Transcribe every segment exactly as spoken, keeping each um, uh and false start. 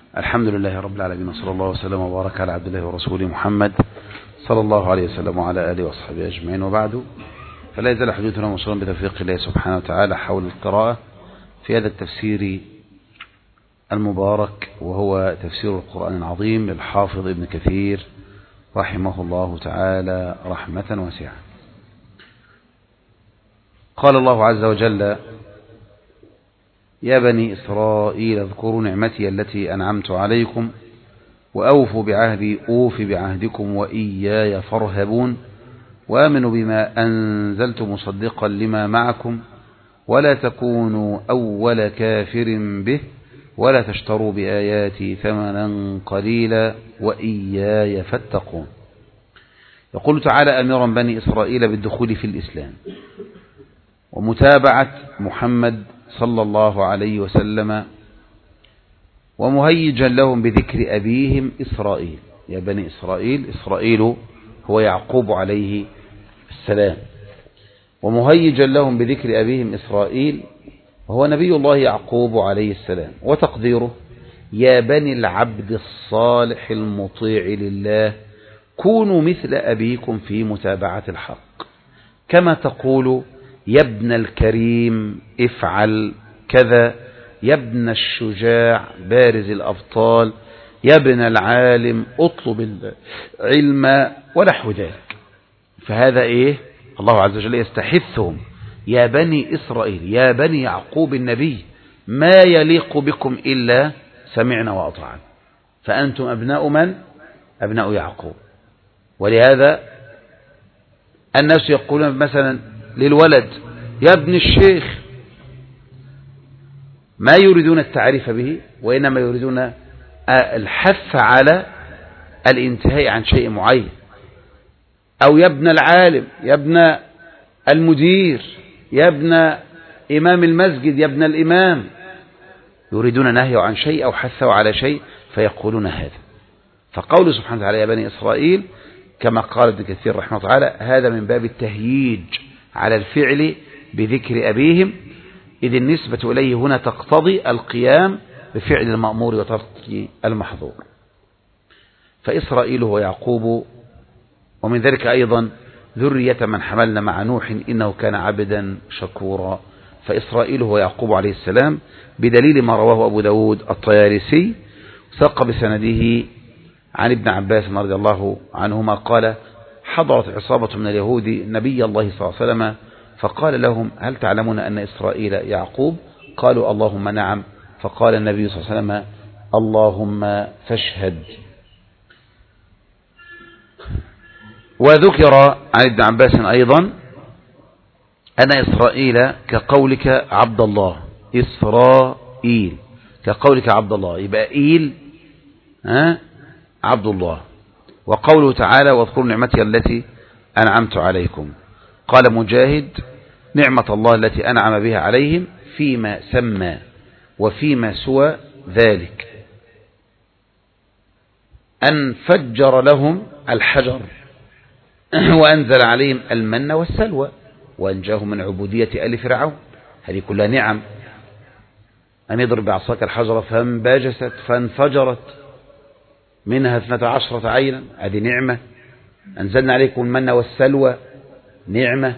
الحمد لله رب العالمين، وصلى الله وسلم وبارك على عبد الله ورسوله محمد صلى الله عليه وسلم وعلى آله وصحبه أجمعين، وبعد، فلا يزال حديثنا موصولا بتوفيق الله سبحانه وتعالى حول القراءة في هذا التفسير المبارك، وهو تفسير القرآن العظيم للحافظ ابن كثير رحمه الله تعالى رحمة واسعة. قال الله عز وجل: يا بني إسرائيل اذكروا نعمتي التي أنعمت عليكم وأوفوا بعهدي أوف بعهدكم وإياي فارهبون وآمنوا بما أنزلت مصدقا لما معكم ولا تكونوا أول كافر به ولا تشتروا بآياتي ثمنا قليلا وإياي فاتقون. يقول تعالى أميرا بني إسرائيل بالدخول في الإسلام ومتابعة محمد صلى الله عليه وسلم، ومهيجا لهم بذكر أبيهم إسرائيل. يا بني إسرائيل، إسرائيل هو يعقوب عليه السلام، ومهيجا لهم بذكر أبيهم إسرائيل وهو نبي الله يعقوب عليه السلام، وتقديره: يا بني العبد الصالح المطيع لله كونوا مثل أبيكم في متابعة الحق، كما تقول: يا ابن الكريم افعل كذا، يا ابن الشجاع بارز الأبطال، يا ابن العالم اطلب العلم ونحو ذلك. فهذا إيه؟ الله عز وجل يستحثهم: يا بني إسرائيل، يا بني يعقوب النبي، ما يليق بكم إلا سمعنا وأطعنا، فأنتم أبناء من؟ أبناء يعقوب. ولهذا الناس يقولون مثلا للولد: يا ابن الشيخ، ما يريدون التعريف به، وإنما يريدون الحث على الانتهاء عن شيء معين. أو يا ابن العالم، يا ابن المدير، يا ابن إمام المسجد، يا ابن الإمام، يريدون نهيه عن شيء أو حثه على شيء فيقولون هذا. فقول سبحانه وتعالى: يا بني إسرائيل، كما قال ابن كثير رحمه الله تعالى، هذا من باب التهييج على الفعل بذكر أبيهم، إذ النسبة إليه هنا تقتضي القيام بفعل المأمور وترك المحظور. فإسرائيل هو يعقوب، ومن ذلك أيضا ذرية من حملنا مع نوح إنه كان عبدا شكورا. فإسرائيل هو يعقوب عليه السلام، بدليل ما رواه أبو داود الطيالسي ساق بسنده عن ابن عباس رضي الله عنهما قال: حضرت عصابة من اليهود نبي الله صلى الله عليه وسلم فقال لهم: هل تعلمون أن إسرائيل يعقوب؟ قالوا: اللهم نعم. فقال النبي صلى الله عليه وسلم: اللهم فاشهد. وذكر عن ابن عباس أيضا أن إسرائيل كقولك عبد الله، إسرائيل كقولك عبد الله، يبقى إيل ها عبد الله. وقوله تعالى: واذكروا نعمتي التي أنعمت عليكم. قال مجاهد: نعمة الله التي أنعم بها عليهم فيما سمى وفيما سوى ذلك، أن فجر لهم الحجر وأنزل عليهم المن والسلوى وأنجاهم من عبودية آل فرعون. هذه كلها نعم. أن يضرب بعصاك الحجر فانبجست فانفجرت منها اثنتا عشرة عينا، هذه نعمة. أنزلنا عليكم المن والسلوى، نعمة.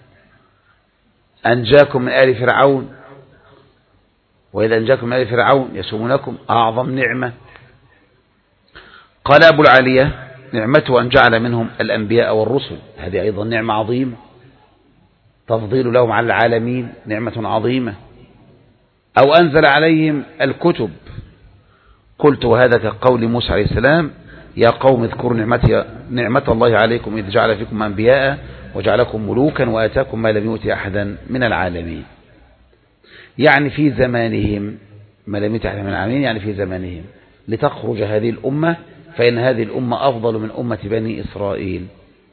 أنجاكم من آل فرعون، وإذا أنجاكم من آل فرعون يسومونكم، أعظم نعمة. قال أبو العالية: نعمته أن جعل منهم الأنبياء والرسل، هذه أيضا نعمة عظيمة. تفضيل لهم على العالمين، نعمة عظيمة. أو أنزل عليهم الكتب. قلت: وهذا كقول موسى عليه السلام: يا قوم اذكروا نعمتي نعمة الله عليكم إذ جعل فيكم أنبياء وجعلكم ملوكا وآتاكم ما لم يؤت أحدا من العالمين. يعني في زمانهم، ما لم يؤت أحدا من العالمين يعني في زمانهم، لتخرج هذه الأمة، فإن هذه الأمة أفضل من أمة بني إسرائيل.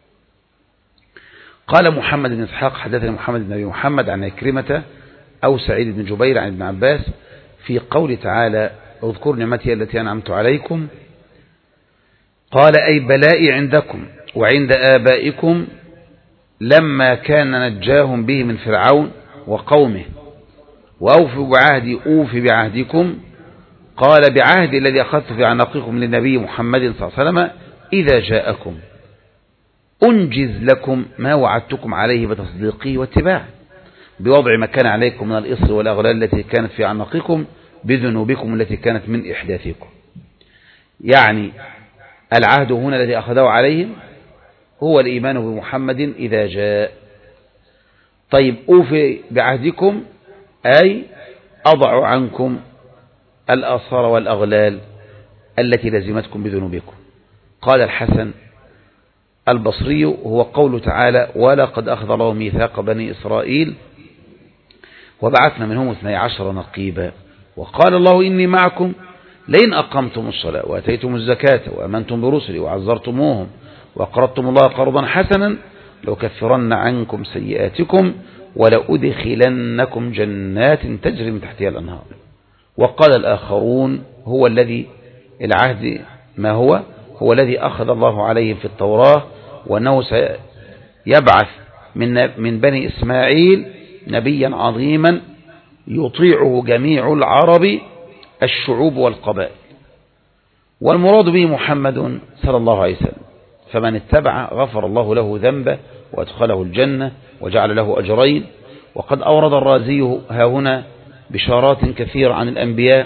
قال محمد بن إسحاق: حدثني محمد بن أبي محمد عن عكرمة أو سعيد بن جبير عن ابن عباس في قول تعالى: اذكروا نعمتي التي أنعمت عليكم، قال: أي بلائي عندكم وعند آبائكم لما كان نجاهم به من فرعون وقومه، وأوفوا بعهدي أوف بعهدكم قال بعهد الذي أخذت في عناقكم للنبي محمد صلى الله عليه وسلم إذا جاءكم أنجز لكم ما وعدتكم عليه بتصديقه واتباعه بوضع ما كان عليكم من الإصر والأغلال التي كانت في عناقكم بذنوبكم التي كانت من إحداثكم. يعني العهد هنا الذي أخذه عليهم هو الإيمان بمحمد إذا جاء. طيب أوفي بعهدكم أي أضع عنكم الآثار والأغلال التي لزمتكم بذنوبكم. قال الحسن البصري هو قوله تعالى ولقد أخذ الله ميثاق بني إسرائيل وبعثنا منهم اثني عشر نقيبا وقال الله إني معكم لئن أقمتم الصلاة وأتيتم الزكاة وأمنتم برسلي وعزرتموهم وأقرضتم الله قرضا حسنا لأكفرن عنكم سيئاتكم ولأدخلنكم جنات تجري من تحتها الأنهار. وقال الآخرون هو الذي العهد ما هو هو الذي أخذ الله عليهم في التوراة وأنه سيبعث من من بني إسماعيل نبيا عظيما يطيعه جميع العرب الشعوب والقبائل. والمراد به محمد صلى الله عليه وسلم فمن اتبع غفر الله له ذنبه وأدخله الجنة وجعل له أجرين. وقد أورد الرازي ها هنا بشارات كثيرة عن الأنبياء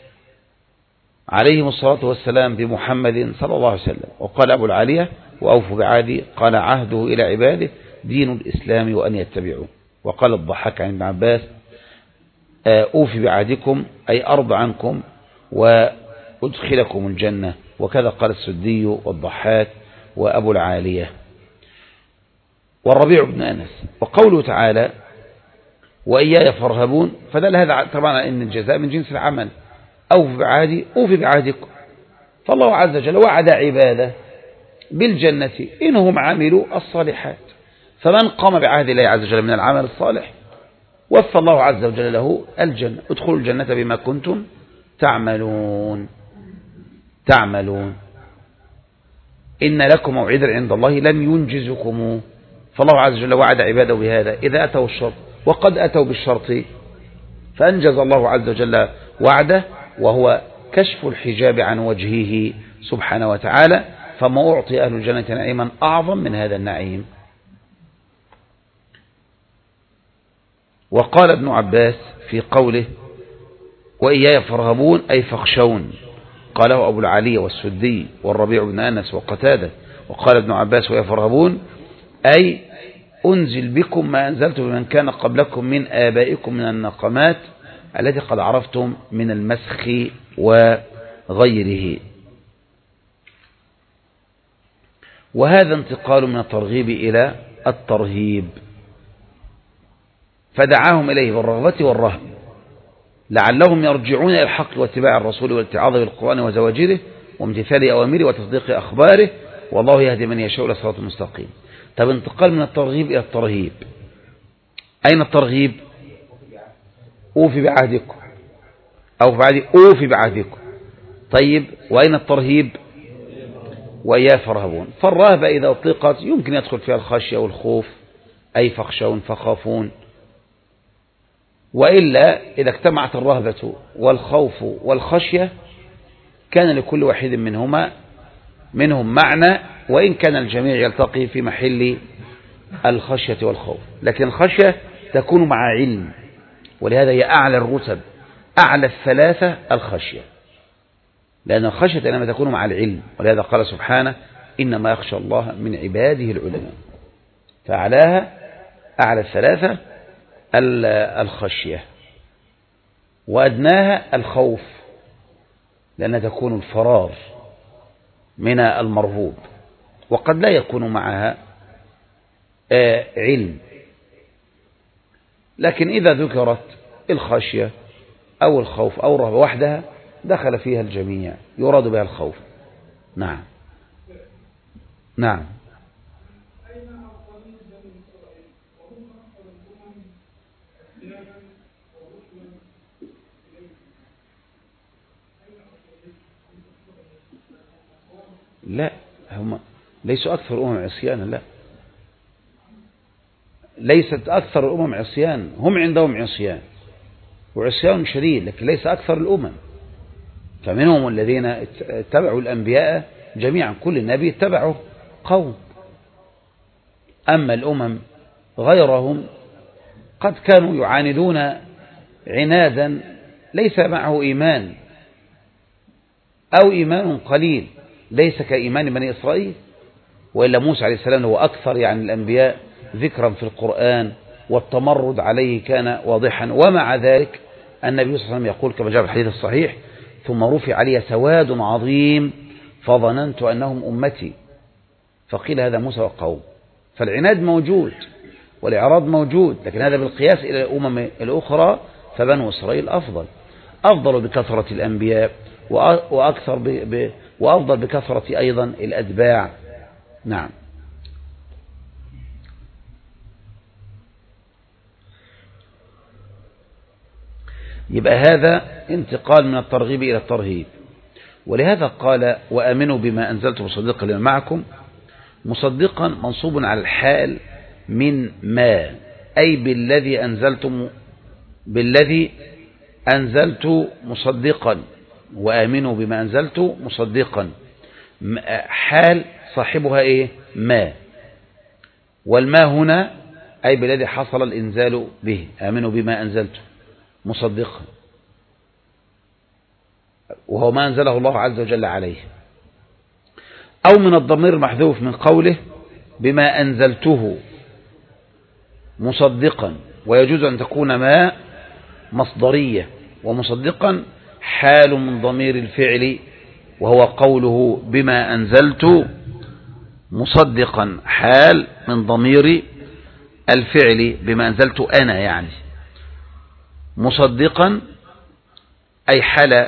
عليهم الصلاة والسلام بمحمد صلى الله عليه وسلم. وقال أبو العالية وأوفوا بعهدي قال عهده إلى عباده دين الإسلام وأن يتبعوه. وقال الضحاك عن ابن عباس أوفي بعهدكم أي أرض عنكم وأدخلكم الجنة. وكذا قال السدي والضحاك وأبو العالية والربيع بن أنس. وقوله تعالى وإياي فارهبون فدل هذا طبعا أن الجزاء من جنس العمل. أوفي بعهدي أوفي بعهدكم. فالله عز وجل وعد عباده بالجنة إنهم عملوا الصالحات فمن قام بعهد الله عز وجل من العمل الصالح وفى الله عز وجل له الجنة. ادخلوا الجنة بما كنتم تعملون تعملون إن لكم موعدا عند الله لن ينجزكم. فالله عز وجل وعد عباده بهذا إذا أتوا الشرط وقد أتوا بالشرط فأنجز الله عز وجل وعده وهو كشف الحجاب عن وجهه سبحانه وتعالى. فما أعطي أهل الجنة نعيما أعظم من هذا النعيم. وقال ابن عباس في قوله وإياي فارهبون أي فاخشون قاله أبو العالية والسدي والربيع بن أنس وقتادة. وقال ابن عباس وإياي فارهبون أي أنزل بكم ما أنزلت بمن كان قبلكم من آبائكم من النقمات التي قد عرفتم من المسخ وغيره. وهذا انتقال من الترغيب إلى الترهيب فدعاهم إليه بالرغبة والرهب لعلهم يرجعون إلى الحق واتباع الرسول والاتعاظ بالقرآن وزواجره وامتثال أوامره وتصديق أخباره والله يهدي من يشاء إلى صراط مستقيم. طب انتقال من الترغيب إلى الترهيب. أين الترغيب؟ أوفي بعهدكم أو بعد أوفي بعهدكم. طيب وأين الترهيب؟ وإياه فارهبون. فالرهبة إذا أطلقت يمكن يدخل فيها الخشية والخوف أي فاخشون فخافون. وإلا إذا اجتمعت الرهبة والخوف والخشية كان لكل واحد منهما منهم معنى وإن كان الجميع يلتقي في محل الخشية والخوف. لكن الخشية تكون مع علم ولهذا هي أعلى الرتب أعلى الثلاثة الخشية لأن الخشية لما تكون مع العلم ولهذا قال سبحانه إنما يخشى الله من عباده العلماء. فأعلاها أعلى الثلاثة الخشية وأدناها الخوف لأنها تكون الفرار من المرهوب وقد لا يكون معها علم. لكن إذا ذكرت الخشية أو الخوف أو الرهبة وحدها دخل فيها الجميع يراد بها الخوف. نعم نعم لا هم ليسوا أكثر الأمم عصيانا. لا ليست أكثر الأمم عصيان هم عندهم عصيان وعصيان شديد لكن ليس أكثر الأمم فمنهم الذين اتبعوا الأنبياء جميعا، كل نبي اتبعه قوم. أما الأمم غيرهم قد كانوا يعاندون عنادا ليس معه إيمان أو إيمان قليل، ليس كإيمان بني إسرائيل. وإلا موسى عليه السلام هو أكثر يعني الأنبياء ذكرا في القرآن، والتمرد عليه كان واضحا، ومع ذلك النبي صلى الله عليه وسلم يقول كما جاء في الحديث الصحيح: ثم رفع علي سواد عظيم فظننت أنهم أمتي، فقيل هذا موسى وقوم. فالعناد موجود والإعراض موجود، لكن هذا بالقياس إلى الأمم الأخرى فبنو إسرائيل أفضل، أفضل بكثرة الأنبياء وأكثر ب... ب... وأفضل بكثرة أيضا الأتباع. نعم. يبقى هذا انتقال من الترغيب إلى الترهيب. ولهذا قال: وآمنوا بما أنزلت مصدقا لما معكم. مصدقا منصوب على الحال من ما، أي بالذي أنزلتم، بالذي أنزلت مصدقا، وآمنوا بما أنزلت مصدقا. حال صاحبها إيه؟ ما. والما هنا أي بالذي حصل الإنزال به، آمنوا بما أنزلت مصدقا، وهو ما أنزله الله عز وجل عليه. أو من الضمير المحذوف من قوله بما أنزلته مصدقا، ويجوز أن تكون ما مصدرية، ومصدقا حال من ضمير الفعل، وهو قوله بما أنزلت مصدقا حال من ضمير الفعل، بما أنزلت أنا يعني مصدقا، أي حال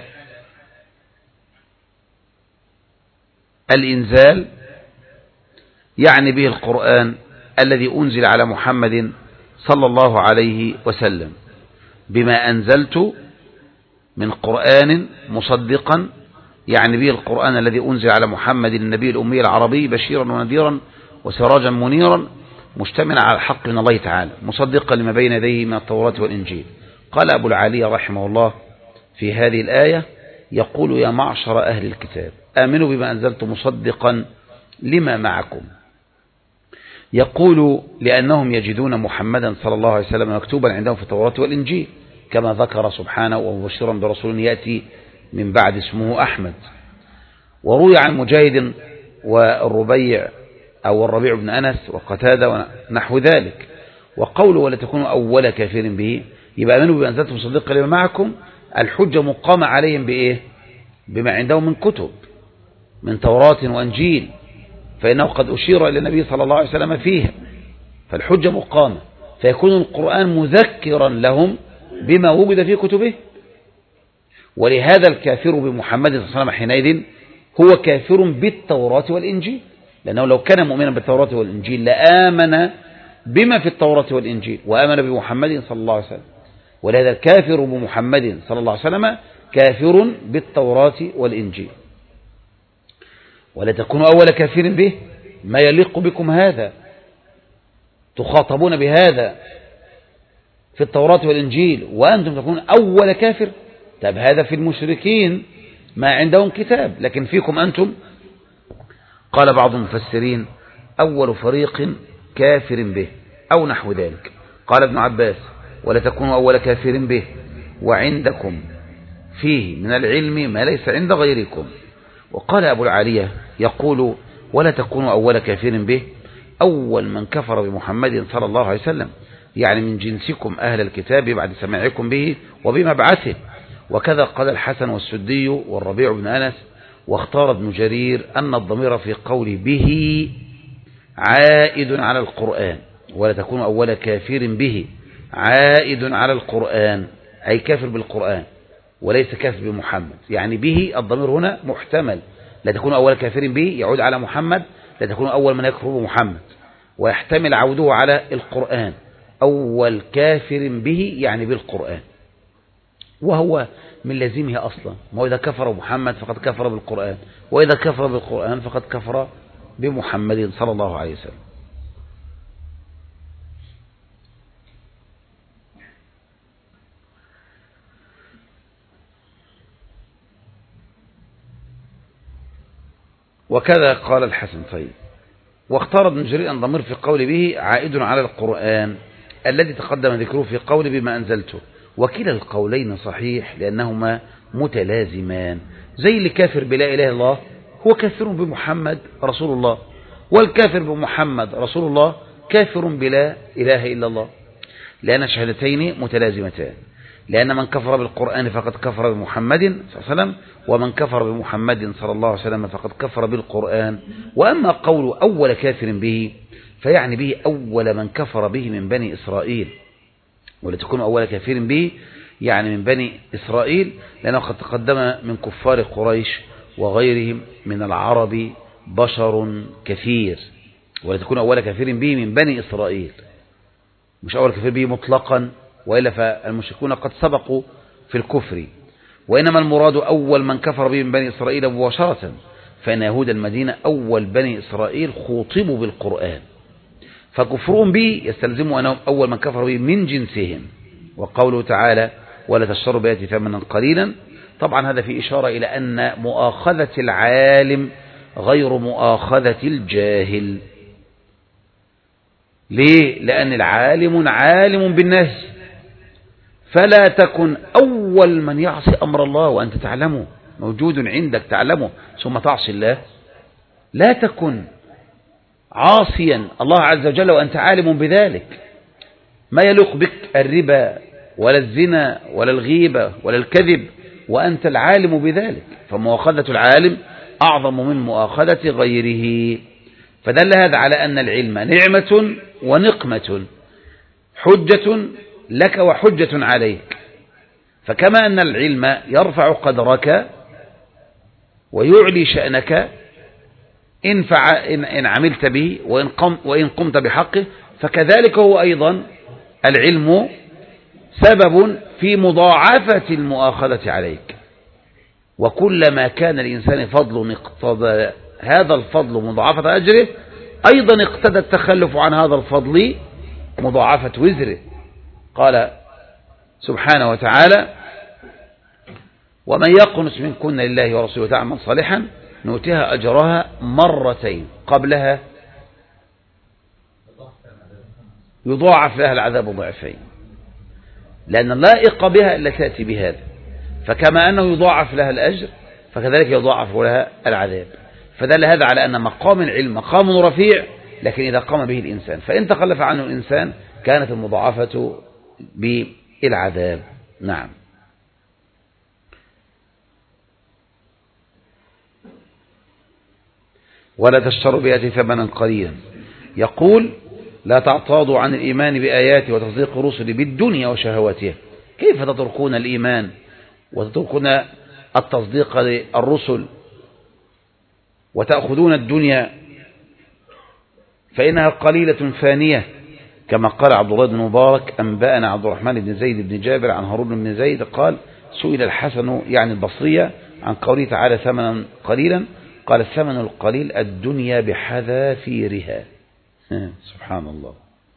الإنزال، يعني به القرآن الذي أنزل على محمد صلى الله عليه وسلم. بما أنزلت من قرآن مصدقا، يعني به القرآن الذي أنزل على محمد النبي الأمي العربي بشيرا ونذيرا وسراجا منيرا، مشتملا على الحق من الله تعالى، مصدقا لما بين يديه من التوراة والإنجيل. قال أبو العالية رحمه الله في هذه الآية، يقول: يا معشر أهل الكتاب آمنوا بما أنزلت مصدقا لما معكم. يقول: لأنهم يجدون محمدا صلى الله عليه وسلم مكتوبا عندهم في التوراة والإنجيل، كما ذكر سبحانه: ومبشرا برسول يأتي من بعد اسمه أحمد. وروي عن مجاهد والربيع أو الربيع بن أنس وقتادة ونحو ذلك. وقوله: ولا تكونوا أول كافر به، يبقى آمنوا بما أنزلت مصدقا لما معكم، الحجة مقامة عليهم بإيه؟ بما عندهم من كتب من توراة وأنجيل، فإنه قد أشير إلى النبي صلى الله عليه وسلم فيها، فالحجة مقامة، فيكون القرآن مذكرا لهم بما وجد في كتبه. ولهذا الكافر بمحمد صلى الله عليه وسلم حينئذ هو كافر بالتوراة والإنجيل، لأنه لو كان مؤمنا بالتوراة والإنجيل لآمن بما في التوراة والإنجيل وآمن بمحمد صلى الله عليه وسلم. ولهذا الكافر بمحمد صلى الله عليه وسلم كافر بالتوراة والإنجيل. ولا تكونوا أول كافر به، ما يليق بكم هذا، تخاطبون بهذا في التوراة والإنجيل وأنتم تكونون أول كافر. طب هذا في المشركين ما عندهم كتاب، لكن فيكم أنتم. قال بعض المفسرين: أول فريق كافر به، أو نحو ذلك. قال ابن عباس: ولا تكونوا أول كافر به وعندكم فيه من العلم ما ليس عند غيركم. وقال أبو العالية يقول: ولا تكونوا أول كافر به، أول من كفر بمحمد صلى الله عليه وسلم، يعني من جنسكم أهل الكتاب بعد سماعكم به وبمبعثه. وكذا قال الحسن والسدي والربيع بن أنس. واختار ابن جرير أن الضمير في قول به عائد على القرآن، ولا تكونوا أول كافر به عائد على القرآن، أي كافر بالقرآن وليس كافر بمحمد. يعني به الضمير هنا محتمل، لا تكونوا أول كافر به يعود على محمد، لا تكونوا أول من يكفر بمحمد، ويحتمل عوده على القرآن. أول كافر به يعني بالقرآن، وهو من لازمه أصلا، ما إذا كفر بمحمد فقد كفر بالقرآن، وإذا كفر بالقرآن فقد كفر بمحمد صلى الله عليه وسلم. وكذا قال الحسن. طيب، واختار ابن جرير أن ضمير في قول به عائد على القرآن الذي تقدم ذكره في قول بما أنزلته، وكلا القولين صحيح لأنهما متلازمان. زي اللي كافر بلا إله إلا الله هو كافر بمحمد رسول الله، والكافر بمحمد رسول الله كافر بلا إله إلا الله، لأن الشهادتين متلازمتان. لأن من كفر بالقرآن فقد كفر بمحمد صلى الله عليه وسلم، ومن كفر بمحمد صلى الله عليه وسلم فقد كفر بالقرآن. وأما قول أول كافر به فيعني به أول من كفر به من بني إسرائيل، ولتكون أول كافر به يعني من بني إسرائيل، لأنه قد تقدم من كفار قريش وغيرهم من العرب بشر كثير، ولتكون أول كافر به من بني إسرائيل، مش أول كافر به مطلقا، وإلا فالمشركون قد سبقوا في الكفر. وإنما المراد أول من كفر به من بني إسرائيل مباشرة، فإن يهود المدينة أول بني إسرائيل خوطبوا بالقرآن، فكفرهم به يستلزم أنهم أول من كفر به من جنسهم. وقوله تعالى ولا تشتروا بآياتي ثمنا قليلا، طبعا هذا في إشارة إلى أن مؤاخذة العالم غير مؤاخذة الجاهل. ليه؟ لأن العالم عالم بالنهي، فلا تكن أول من يعصي أمر الله وأنت تعلمه، موجود عندك تعلمه ثم تعصي الله. لا تكن عاصيا الله عز وجل وأنت عالم بذلك. ما يليق بك الربا ولا الزنا ولا الغيبة ولا الكذب وأنت العالم بذلك، فمؤاخذة العالم أعظم من مؤاخذة غيره. فدل هذا على أن العلم نعمة ونقمة، حجة لك وحجة عليك. فكما أن العلم يرفع قدرك ويعلي شأنك إن, فع... إن... إن عملت به وإن, قم... وإن قمت بحقه، فكذلك هو أيضا العلم سبب في مضاعفة المؤاخذة عليك. وكلما كان الإنسان فضل اقتضى هذا الفضل مضاعفة أجره، أيضا اقتضى التخلف عن هذا الفضل مضاعفة وزره. قال سبحانه وتعالى ومن يقنت منكن لله ورسوله تعمل صالحا نؤتها أجرها مرتين، قبلها يضاعف لها العذاب ضعفين، لأن اللائق بها إلا تأتي بهذا. فكما أنه يضاعف لها الأجر فكذلك يضاعف لها العذاب. فدل هذا على أن مقام العلم مقام رفيع، لكن إذا قام به الإنسان فإن تخلف عنه الإنسان كانت المضاعفة بالعذاب. نعم. ولا تشتروا بآياتي ثمنا قليلا، يقول لا تعتاضوا عن الإيمان بآياتي وتصديق رسلي بالدنيا وشهواتها. كيف تتركون الإيمان وتتركون التصديق للرسل وتأخذون الدنيا فإنها قليلة فانية، كما قال عبد الله بن مبارك أنبأنا عبد الرحمن بن زيد بن جابر عن هارون بن زيد قال سئل الحسن يعني البصرية عن قوله تعالى ثمنا قليلا، قال الثمن القليل الدنيا بحذافيرها. سبحان الله،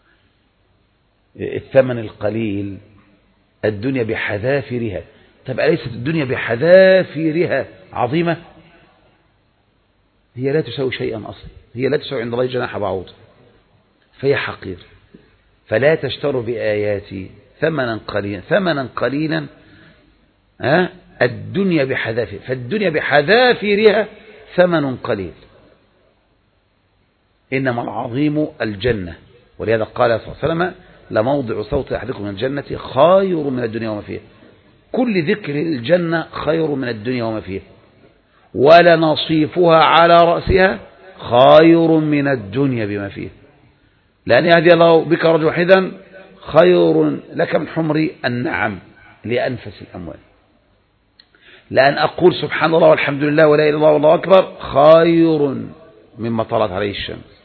الثمن القليل الدنيا بحذافيرها. طب أليست الدنيا بحذافيرها عظيمة؟ هي لا تساوي شيئا أصلا، هي لا تساوي عند الله جناح بعوض، فهي حقير. فلا تشتروا بآياتي ثمنا قليلا، ثمنا قليلا ها الدنيا بحذافيرها، فالدنيا بحذافيرها ثمن قليل، إنما العظيم الجنة. ولهذا قال صلى الله عليه وسلم لموضع صوت أحدكم من الجنة خير من الدنيا وما فيها. كل ذكر الجنة خير من الدنيا وما فيها، ولنصيفها على رأسها خير من الدنيا بما فيها، لأن يهدي الله بك رجل واحدا خير لك من حمر النعم لأنفس الأموال، لأن أقول سبحان الله والحمد لله ولا إله إلا الله والله أكبر خير مما طلعت عليه الشمس.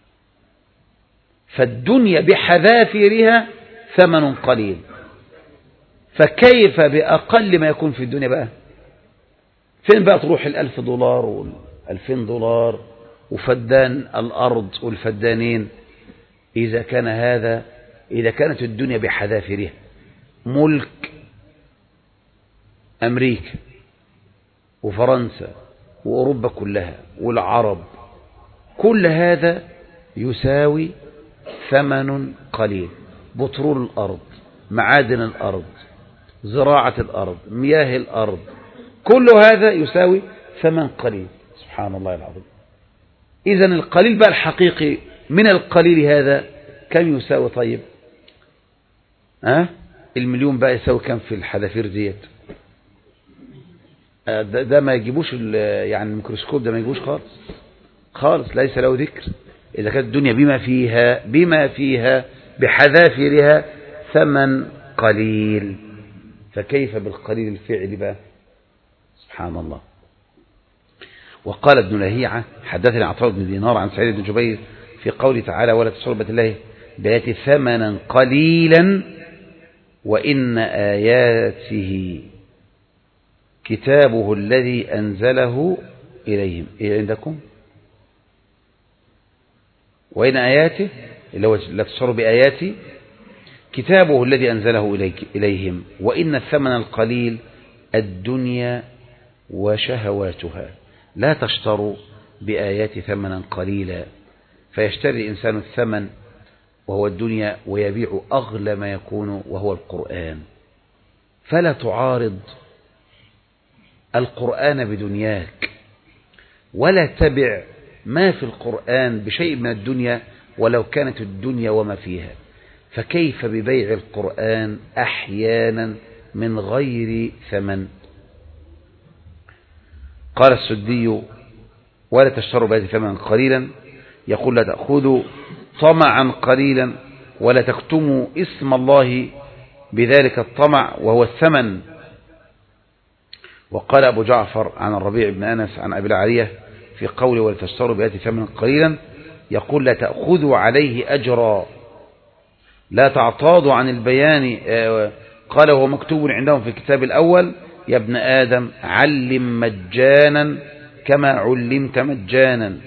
فالدنيا بحذافيرها ثمن قليل، فكيف بأقل ما يكون في الدنيا بقى؟ فين بقى تروح الألف دولار والألفين دولار وفدان الأرض والفدانين إذا كان هذا، إذا كانت الدنيا بحذافيرها ملك أمريكا وفرنسا وأوروبا كلها والعرب، كل هذا يساوي ثمن قليل. بترول الأرض، معادن الأرض، زراعة الأرض، مياه الأرض، كل هذا يساوي ثمن قليل. سبحان الله العظيم. إذن القليل بقى الحقيقي من القليل هذا كم يساوي؟ طيب أه؟ المليون بقى يساوي كم في الحذافير ديت؟ ده, ده ما يجيبوش يعني الميكروسكوب ده ما يجيبوش خالص خالص، ليس له ذكر. إذا كانت الدنيا بما فيها بما فيها بحذافيرها ثمن قليل، فكيف بالقليل الفعل بقى؟ سبحان الله. وقال ابن لهيعة حدثني عطاء بن دينار عن سعيد بن جبير في قوله تعالى ولا تشتروا بآيات الله بآياته ثمنا قليلا وإن آياته كتابه الذي أنزله إليهم. إيه عندكم؟ وإن آياته اللي هو لا تشتروا بآياتي كتابه الذي أنزله إليك إليهم وإن الثمن القليل الدنيا وشهواتها. لا تشتروا بآيات ثمنا قليلا، فيشتري الإنسان الثمن وهو الدنيا ويبيع أغلى ما يكون وهو القرآن. فلا تعارض القرآن بدنياك، ولا تبع ما في القرآن بشيء من الدنيا ولو كانت الدنيا وما فيها. فكيف ببيع القرآن أحيانا من غير ثمن؟ قال السدي ولا تشتروا بآيات ثمنا قليلا، يقول لا تأخذوا طمعا قليلا ولا تكتموا اسم الله بذلك الطمع وهو الثمن. وقال أبو جعفر عن الربيع بن أنس عن أبي العالية في قوله ولا تشتروا بآيات ثمنا قليلا يقول لا تأخذوا عليه أجرا، لا تعتاضوا عن البيان. قال وهو مكتوب عندهم في الكتاب الأول يا ابن آدم علم مجانا كما علمت مجانا.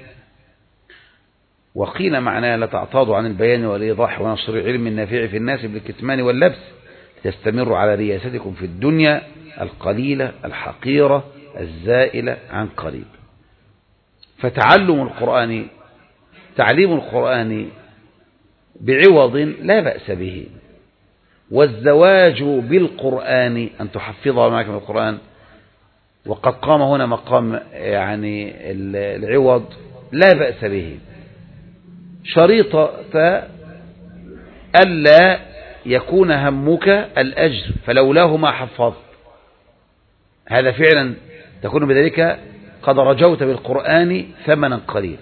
وقيل معناه لا تعتاضوا عن البيان والإيضاح ونشر العلم النافع في الناس بالكتمان واللبس لتستمروا على رياستكم في الدنيا القليلة الحقيرة الزائلة عن قريب. فتعلم القرآن تعليم القرآن بعوض لا بأس به، والزواج بالقرآن أن تحفظها معك من القرآن. وقد قام هنا مقام يعني العوض لا بأس به، شريطة ألا يكون همك الأجر فلولاه ما حفظت. هذا فعلا تكون بذلك قد رجوت بالقرآن ثمنا قليل.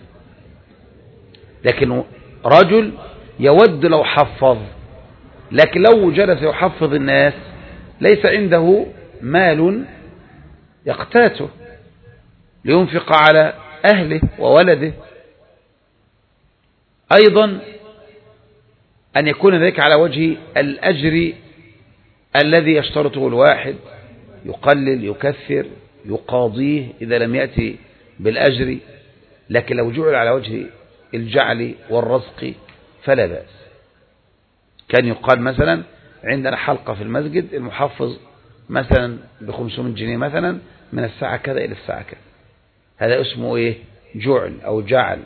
لكن رجل يود لو حفظ، لكن لو جلس يحفظ الناس ليس عنده مال يقتاته لينفق على أهله وولده. أيضا أن يكون ذلك على وجه الأجر الذي يشترطه الواحد، يقلل يكثر يقاضيه إذا لم يأتي بالأجر. لكن لو جعل على وجه الجعل والرزق فلا بأس. كان يقال مثلا عندنا حلقة في المسجد المحفظ مثلا بخمسمائة جنيه مثلا من الساعة كذا إلى الساعة كذا، هذا اسمه إيه؟ جعل أو جعل.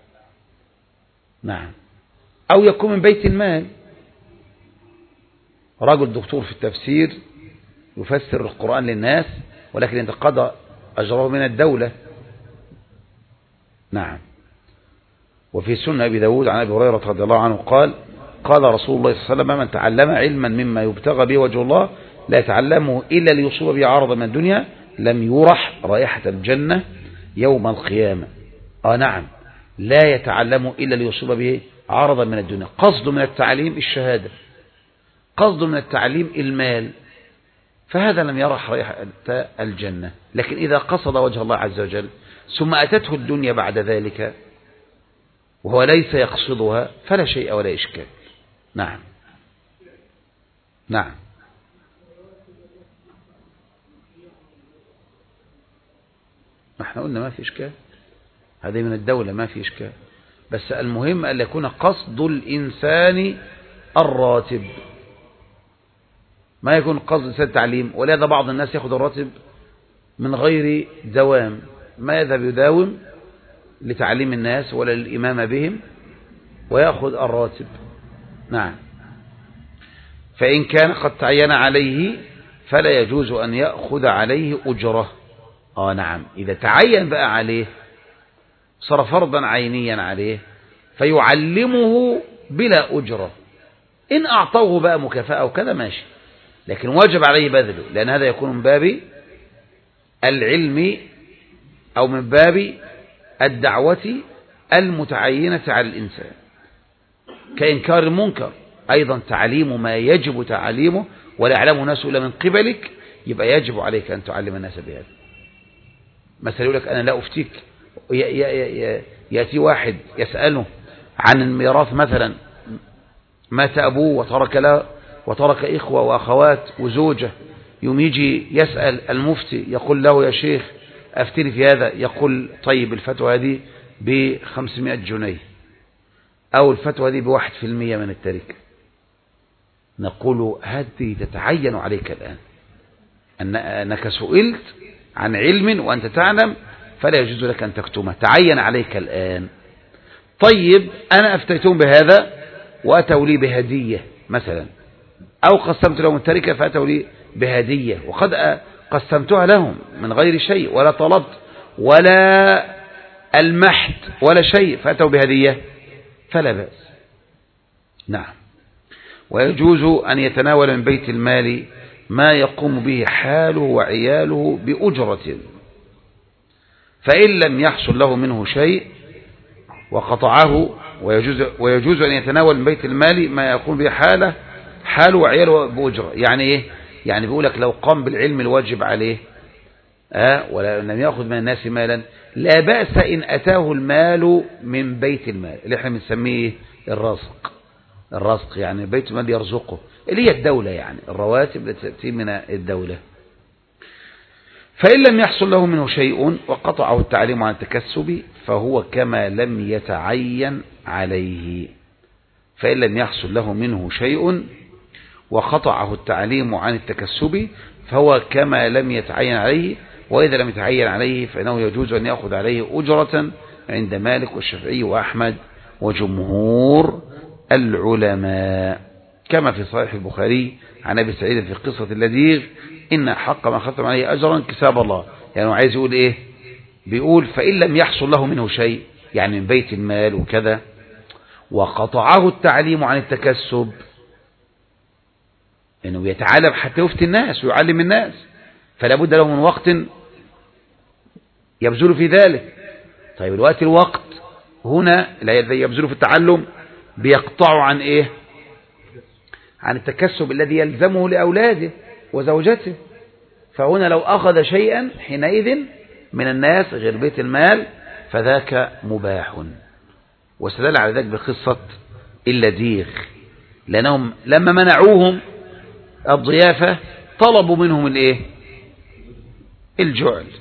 نعم. أو يكون من بيت المال، رجل دكتور في التفسير يفسر القرآن للناس ولكن يتقاضى أجره من الدولة. نعم. وفي سنة أبي داود عن أبي هريرة رضي الله عنه قال قال رسول الله صلى الله عليه وسلم من تعلم علما مما يبتغى به وجه الله لا يتعلمه إلا ليصيب به عرضا من الدنيا لم يرح رائحة الجنة يوم القيامة. آه نعم، لا يتعلمه إلا ليصيب به عرضا من الدنيا. قصد من التعليم الشهادة، قصد من التعليم المال، فهذا لم يرح رائحة الجنة. لكن إذا قصد وجه الله عز وجل ثم أتته الدنيا بعد ذلك وهو ليس يقصدها فلا شيء ولا إشكال. نعم. نعم. احنا قلنا ما في إشكال، هذه من الدولة ما في إشكال، بس المهم أن يكون قصد الإنسان الراتب، ما يكون قصد الإنسان التعليم. ولهذا بعض الناس يأخذ الراتب من غير دوام، ما يذهب يداوم لتعليم الناس ولا للإمامة بهم ويأخذ الراتب. نعم. فإن كان قد تعين عليه فلا يجوز أن يأخذ عليه أجرة. آه نعم، إذا تعين بقى عليه صار فرضا عينيا عليه فيعلمه بلا أجرة. إن أعطوه بقى مكافأة وكذا ماشي، لكن واجب عليه بذله، لأن هذا يكون من باب العلم أو من باب الدعوة المتعينة على الإنسان، كإنكار المنكر أيضا تعليم ما يجب تعليمه ولا يعلمه الناس إلا من قبلك، يبقى يجب عليك أن تعلم الناس بهذا. مثلا يقول لك أنا لا أفتيك، يأتي واحد يسأله عن الميراث مثلا، مات أبوه وترك له وترك إخوة وأخوات وزوجة، يوم يجي يسأل المفتي يقول له يا شيخ أفتني في هذا، يقول طيب الفتوى هذه بخمسمائة جنيه أو الفتوى هذه بواحد في المية من التركة. نقول هذه تتعين عليك الآن، أنك سئلت عن علم وأنت تعلم فلا يجوز لك أن تكتمه، تعين عليك الآن. طيب أنا أفتيتهم بهذا وأتوا لي بهدية مثلا، أو قسمت لهم التركة فأتوا لي بهدية وقد قسمتها لهم من غير شيء ولا طلبت ولا المحت ولا شيء فأتوا بهدية فلا بأس. نعم. ويجوز أن يتناول من بيت المال ما يقوم به حاله وعياله بأجرة، فإن لم يحصل له منه شيء وقطعه، ويجوز, ويجوز أن يتناول من بيت المال ما يقوم به حاله حاله وعياله بأجرة. يعني إيه؟ يعني بيقولك لو قام بالعلم الواجب عليه أه ولا لم يأخذ من الناس مالا لا بأس إن أتاه المال من بيت المال اللي احنا بنسميه الرزق. الرزق يعني بيت المال يرزقه، اللي هي الدولة، يعني الرواتب التي تأتي من الدولة. فإن لم يحصل له منه شيء وقطعه التعليم عن التكسب فهو كما لم يتعين عليه. فإن لم يحصل له منه شيء وقطعه التعليم عن التكسب فهو كما لم يتعين عليه، وإذا لم يتعين عليه فإنه يجوز أن يأخذ عليه أجرة عند مالك والشافعي وأحمد وجمهور العلماء، كما في صحيح البخاري عن أبي سعيد في قصة اللذيغ إن حق ما ختم عليه أجرا كتاب الله. يعني عايز يقول إيه؟ بيقول فإن لم يحصل له منه شيء، يعني من بيت المال وكذا، وقطعه التعليم عن التكسب، إنه يتعلم حتى يفتي الناس ويعلم الناس، فلا بد له من وقت يبذل في ذلك. طيب الوقت الوقت هنا الذي يبذل في التعلم بيقطع عن إيه؟ عن التكسب الذي يلزمه لأولاده وزوجته. فهنا لو أخذ شيئا حينئذ من الناس غير بيت المال فذاك مباح. واستدل على ذلك بقصة اللذيغ، لأنهم لما منعوهم الضيافة طلبوا منهم الايه؟ الجعل.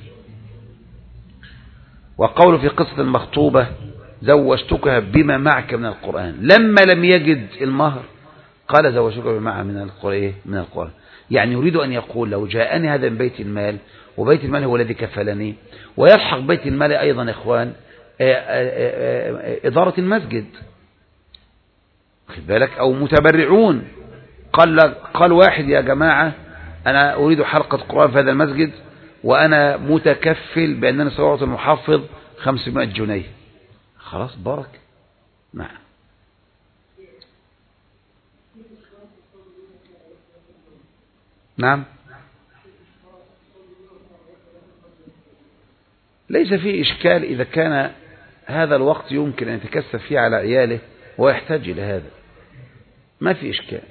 وقول في قصة المخطوبة زوجتك بما معك من القرآن، لما لم يجد المهر قال زوجتك بما معك من القرآن من القرآن يعني يريد أن يقول لو جاءني هذا من بيت المال، وبيت المال هو الذي كفلني، ويلحق بيت المال أيضا إخوان إدارة المسجد، خد بالك، أو متبرعون، قال قال واحد يا جماعة أنا أريد حلقة قرآن في هذا المسجد وأنا متكفل بأنني سأعطي المحفظ خمسمائة جنيه، خلاص بارك. نعم. نعم ليس فيه إشكال إذا كان هذا الوقت يمكن أن يتكثف فيه على عياله ويحتاج إلى هذا، ما في إشكال.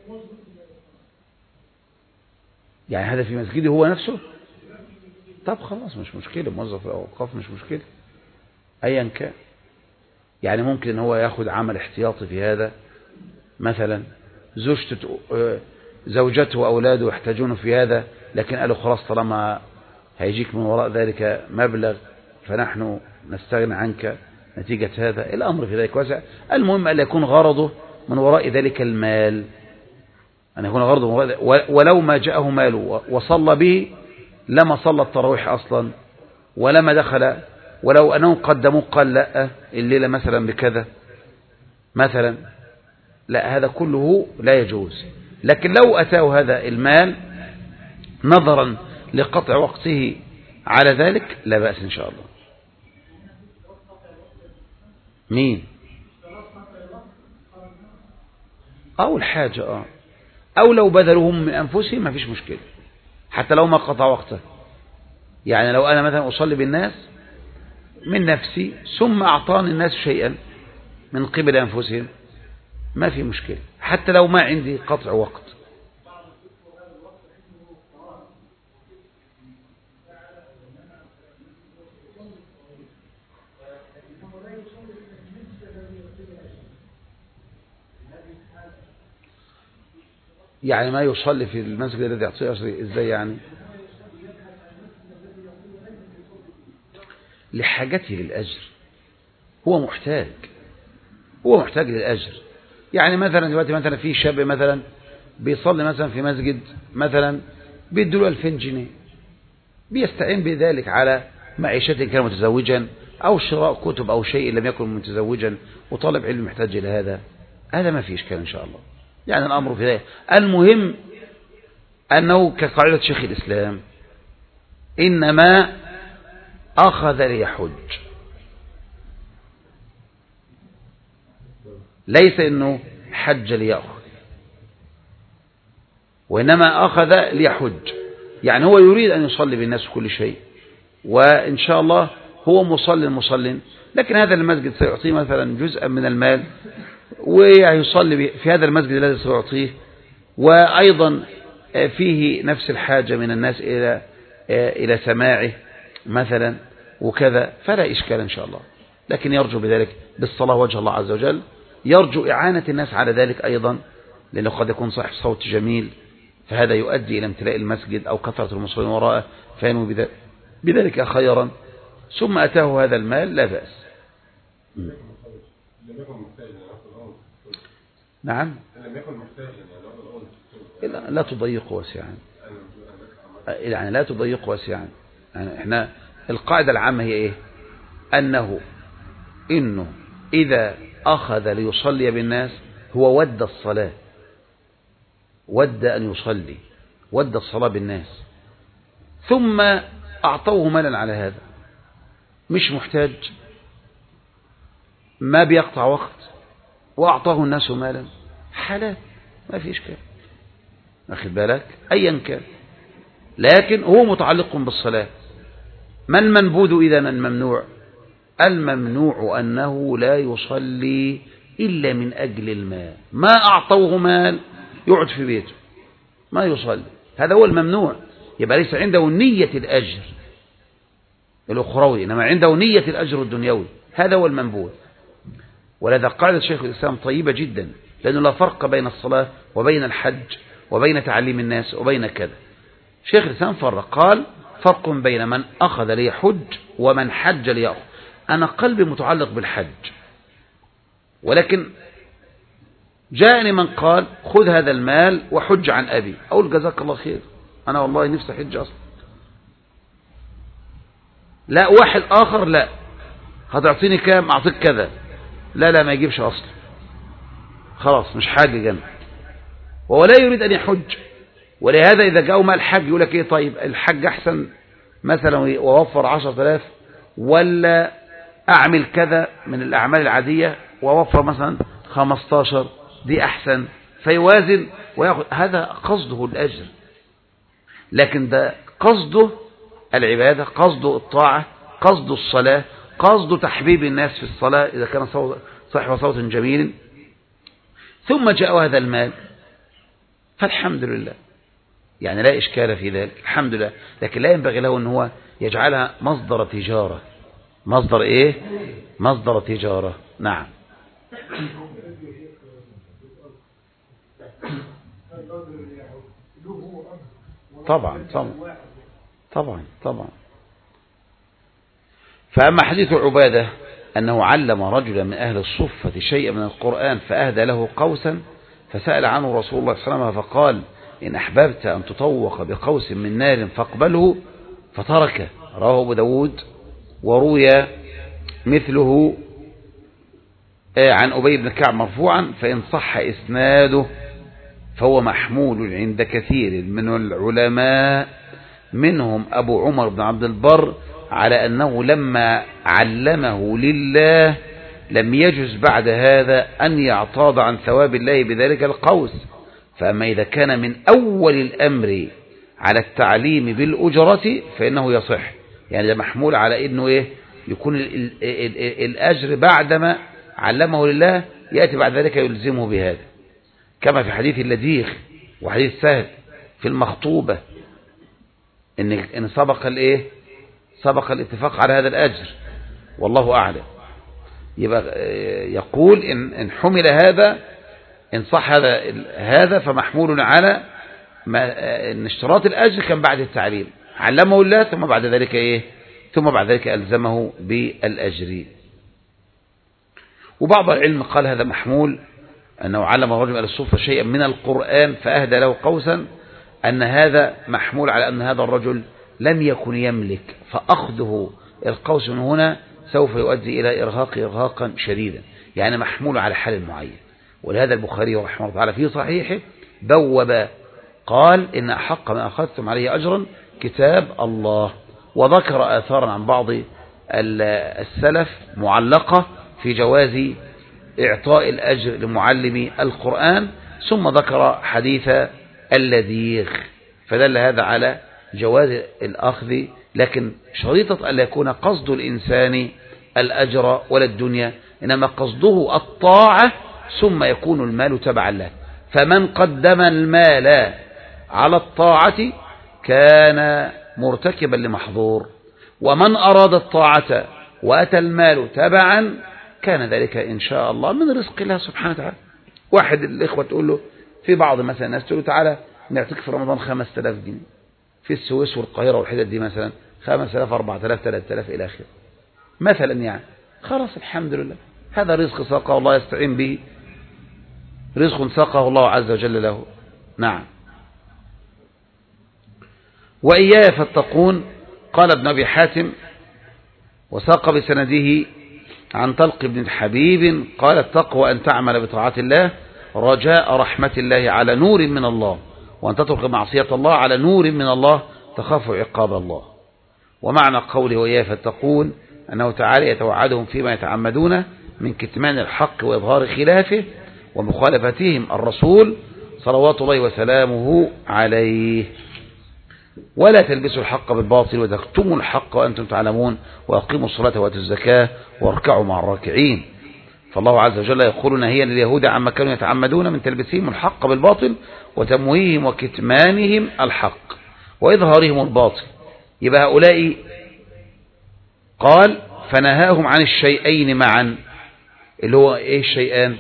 يعني هذا في مسجده هو نفسه، طب خلاص مش مشكلة، موظف الأوقاف مش مشكلة أيا كان. يعني ممكن أن هو يأخذ عمل احتياطي في هذا، مثلا زوجته زوجته وأولاده يحتاجون في هذا، لكن قالوا خلاص طالما هيجيك من وراء ذلك مبلغ فنحن نستغنى عنك نتيجة هذا، الأمر في ذلك واسع. المهم أن يكون غرضه من وراء ذلك المال، أن يكون غرضه من وراء، ولو ما جاءه ماله وصلى به لما صلى التراويح أصلا ولما دخل ولو أنهم قدموا قال لا الليلة مثلا بكذا مثلا، لا هذا كله لا يجوز. لكن لو أتاه هذا المال نظرا لقطع وقته على ذلك لا بأس إن شاء الله. مين؟ أو الحاجة آه. أو لو بذلوهم من أنفسهم ما فيش مشكلة، حتى لو ما قطع وقته. يعني لو أنا مثلا أصلي بالناس من نفسي ثم أعطاني الناس شيئا من قبل أنفسهم ما في مشكلة، حتى لو ما عندي قطع وقت. يعني ما يصلي في المسجد الذي يعطيه ازاي يعني؟ لحاجته للأجر، هو محتاج هو محتاج للأجر. يعني مثلا دلوقتي مثلا في شاب مثلا بيصلي مثلا في مسجد مثلا بيدوا ألفين جنيه، بيستعين بذلك على معيشته كان متزوجا أو شراء كتب أو شيء لم يكن متزوجا وطالب علم محتاج إلى هذا، هذا ما في إشكال إن شاء الله. يعني الأمر في ذلك. المهم أنه كقاعدة شيخ الإسلام إنما أخذ ليحج، ليس إنه حج ليأخذ، وإنما أخذ ليحج. يعني هو يريد أن يصلي بالناس كل شيء، وإن شاء الله هو مصل مصل، لكن هذا المسجد سيعطيه مثلا جزءا من المال ويصلي في هذا المسجد الذي سيعطيه، وأيضا فيه نفس الحاجة من الناس إلى إلى سماعه مثلا وكذا، فلا إشكال إن شاء الله. لكن يرجو بذلك بالصلاة وجه الله عز وجل، يرجو إعانة الناس على ذلك أيضا، لأنه قد يكون صاحب صوت جميل فهذا يؤدي إلى امتلاء المسجد أو كثرة المصلين وراءه فينوي بذلك خيرا، ثم أتاه هذا المال لا بأس. نعم لا, لا تضيق واسعا، يعني لا تضيق واسعا. يعني احنا القاعدة العامة هي ايه؟ أنه إنه إذا أخذ ليصلي بالناس هو ود الصلاة، ود أن يصلي، ود الصلاة بالناس، ثم أعطوه مالا على هذا، مش محتاج، ما بيقطع وقت، وأعطاه الناس مالا، حلال ما فيش كلام، أخذ بالك أيا كان، لكن هو متعلق بالصلاة. ما المنبوذ إذا الممنوع؟ الممنوع أنه لا يصلي إلا من أجل المال، ما أعطوه مال يقعد في بيته ما يصلي، هذا هو الممنوع. يبقى ليس عنده نية الأجر الأخروي، إنما عنده نية الأجر الدنيوي، هذا هو المنبوذ. ولذا قاعدة شيخ الإسلام طيبة جدا، لأنه لا فرق بين الصلاة وبين الحج وبين تعليم الناس وبين كذا. شيخ الإسلام فرق، قال فرق بين من أخذ ليحج ومن حج ليأخذ. أنا قلبي متعلق بالحج، ولكن جاءني من قال خذ هذا المال وحج عن أبي، أقول جزاك الله خير، أنا والله نفسي حج أصلا. لا واحد آخر لا، هتعطيني كام؟ أعطيك كذا، لا لا ما يجيبش أصلا، خلاص مش حاج جنب، وهو لا يريد أن يحج. ولهذا إذا جاءوا مال الحج يقول لك إيه، طيب الحج أحسن مثلا ووفر عشرة آلاف، ولا أعمل كذا من الأعمال العادية ووفر مثلا خمستاشر، دي أحسن، فيوازن ويأخذ. هذا قصده الأجر، لكن ده قصده العبادة، قصده الطاعة، قصده الصلاة، قصده تحبيب الناس في الصلاة إذا كان صاحب صوت جميل، ثم جاء هذا المال، فالحمد لله، يعني لا إشكال في ذلك، الحمد لله. لكن لا ينبغي له أن هو يجعلها مصدر تجارة. مصدر إيه؟ مصدر تجارة. نعم. طبعا طبعا طبعا طبعا. فأما حديث عبادة أنه علم رجلا من أهل الصفة شيئا من القرآن فأهدى له قوسا، فسأل عنه رسول الله صلى الله عليه وسلم فقال إن أحببت أن تطوق بقوس من نار فاقبله، فتركه رواه أبو داود، وروي مثله عن أبي بن كعب مرفوعا، فإن صح إسناده فهو محمول عند كثير من العلماء منهم أبو عمر بن عبد البر على أنه لما علمه لله لم يجز بعد هذا أن يعتاض عن ثواب الله بذلك القوس. فأما إذا كان من أول الأمر على التعليم بالأجرة فإنه يصح، يعني ده محمول على إنه إيه يكون ال ال ال الأجر بعدما علمه لله يأتي بعد ذلك يلزمه بهذا، كما في حديث اللديخ وحديث سهل في المخطوبة إن إن سبق الإيه سبق الاتفاق على هذا الأجر، والله أعلم. يبقى يقول إن إن حمل هذا إن صح هذا هذا فمحمول على ما إن اشتراط الأجر كان بعد التعليم، علمه الله ثم بعد ذلك إيه ثم بعد ذلك ألزمه بالأجر. وبعض العلم قال هذا محمول أنه علم الرجل على الصوفة شيئا من القرآن فأهدى له قوسا، أن هذا محمول على أن هذا الرجل لم يكن يملك، فأخذه القوس من هنا سوف يؤدي إلى إرهاق إرهاقا شديدا، يعني محمول على حال معين. ولهذا البخاري رحمه الله تعالى في صحيحه بوب قال إن أحق ما أخذتم عليه أجرا كتاب الله، وذكر آثارا عن بعض السلف معلقة في جواز إعطاء الأجر لمعلم القرآن، ثم ذكر حديث اللذيخ، فدل هذا على جواز الأخذ، لكن شريطة ألا يكون قصد الإنسان الأجر ولا الدنيا، إنما قصده الطاعة ثم يكون المال تبعا له. فمن قدم المال على الطاعة كان مرتكبا لمحظور، ومن أراد الطاعة وأتى المال تبعا كان ذلك إن شاء الله من رزق الله سبحانه وتعالى. واحد الإخوة تقول له في بعض مثلا الناس تقول له تعالى نعطيك في رمضان خمس آلاف جنيه في السويس والقاهرة والحتت دي مثلا خمس آلاف أربعة آلاف ثلاثة آلاف إلى آخره مثلا، يعني خلاص الحمد لله هذا رزق ساقه الله يستعين به، رزق ساقه الله عز وجل له. نعم. وإياي فاتقون قال ابن أبي حاتم وساق بسنده عن طلق بن حبيب قال التقوى أن تعمل بطاعة الله رجاء رحمة الله على نور من الله، وأن تترك معصية الله على نور من الله تخاف عقاب الله. ومعنى قوله وإياي فاتقون أنه تعالى يتوعدهم فيما يتعمدون من كتمان الحق وإظهار خلافه ومخالفتهم الرسول صلوات الله وسلامه عليه. ولا تلبسوا الحق بالباطل وتكتموا الحق وأنتم تعلمون وأقيموا الصلاة وآتوا الزكاة واركعوا مع الراكعين. فالله عز وجل يقول نهيا لليهود عما كانوا يتعمدون من تلبسهم الحق بالباطل وتمويههم وكتمانهم الحق وإظهارهم الباطل. يبقى هؤلاء قال فنهاهم عن الشيئين معا، اللي هو ايه الشيئان؟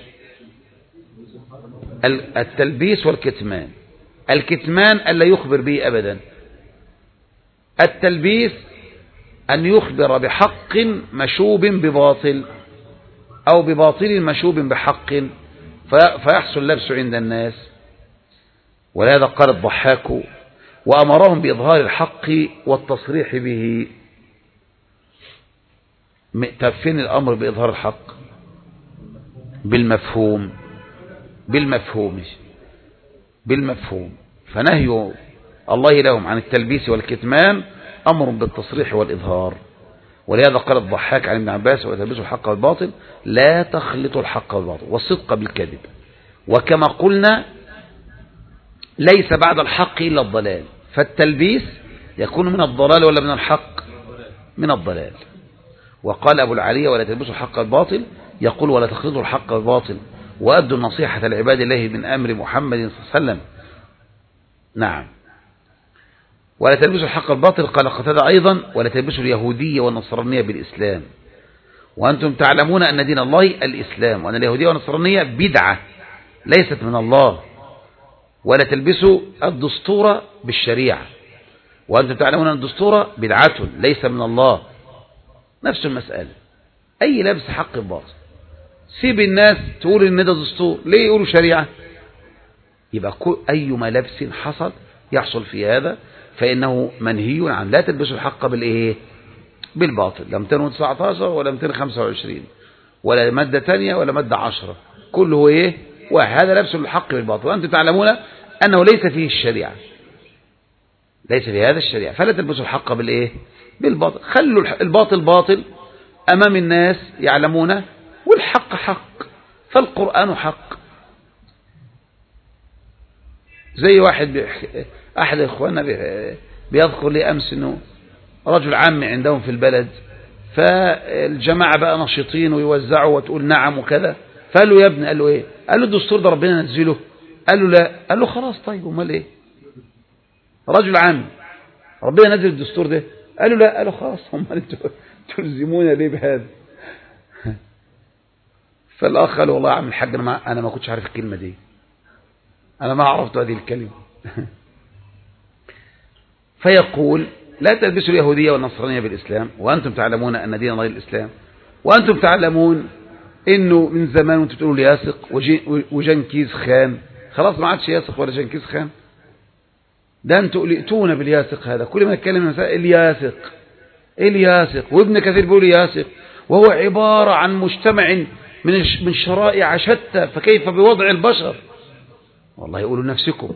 التلبيس والكتمان. الكتمان ألا يخبر به أبدا، التلبيس أن يخبر بحق مشوب بباطل أو بباطل مشوب بحق فيحصل لبس عند الناس. ولهذا قال الضحاك وأمرهم بإظهار الحق والتصريح به. فين الأمر بإظهار الحق؟ بالمفهوم بالمفهوم بالمفهوم فنهي الله لهم عن التلبيس والكتمان أمر بالتصريح والإظهار. ولهذا قال الضحاك عن ابن عباس وتلبسوا الحق والباطل لا تخلطوا الحق والباطل والصدق بالكذب. وكما قلنا ليس بعد الحق إلا الضلال، فالتلبيس يكون من الضلال ولا من الحق؟ من الضلال. وقال أبو العالية ولا تلبسوا الحق والباطل يقول ولا تخلطوا الحق والباطل وأدوا النصيحة لعباد الله من أمر محمد صلى الله عليه وسلم. نعم. ولا تلبسوا الحق والباطل قال قتادة أيضا ولا تلبسوا اليهودية والنصرانية بالإسلام وأنتم تعلمون أن دين الله الإسلام وأن اليهودية والنصرانية بدعة ليست من الله. ولا تلبسوا الدستور بالشريعة وأنتم تعلمون أن الدستور بدعة ليس من الله. نفس المسألة، أي لبس حق باطل. سيب الناس تقول إن ده دستور، ليه يقولوا شريعة؟ يبقى أيما لبس حصل يحصل في هذا فإنه منهي عن لا تلبسوا الحق بالإيه؟ بالباطل. لا مئتين وتسعة عشر ولا مئتين وخمسة وعشرين ولا مادة تانية ولا مادة عشرة، كله إيه؟ واحد. هذا لبس الحق بالباطل، وأنتم تعلمون أنه ليس فيه الشريعة، ليس في هذا الشريعة، فلا تلبسوا الحق بالإيه؟ بالباطل. خلوا الباطل باطل أمام الناس يعلمونه، والحق حق، فالقرآن حق. زي واحد أحد إخواننا بيذكر لي أمس أنه رجل عام عندهم في البلد، فالجماعة بقى نشيطين ويوزعوا وتقول نعم وكذا، فقال له يا ابني، قال له إيه؟ قال له الدستور ده ربنا نزله، قال له لا، قال له خلاص طيب ومال إيه؟ رجل عام ربنا نزل الدستور ده، قال له لا، قال له خلاص هم انتوا تلزمونا ليه بهذا؟ فالأخ قال والله يا عم الحاج، أنا ما, أنا ما كنتش عارف الكلمة دي، أنا ما عرفت هذه الكلمة. فيقول لا تلبسوا اليهودية والنصرانية بالإسلام وأنتم تعلمون أن دين غير الإسلام، وأنتم تعلمون إنه من زمان وأنتم تقولوا الياسق وجنكيز خان، خلاص ما عادش ياسق ولا جنكيز خان، ده أنتم لئتونا بالياسق. هذا كل ما نتكلم الياسق الياسق، وابن كثير بيقول ياسق، وهو عبارة عن مجتمع من من شرائع شتى، فكيف بوضع البشر؟ والله يقولوا نفسكم.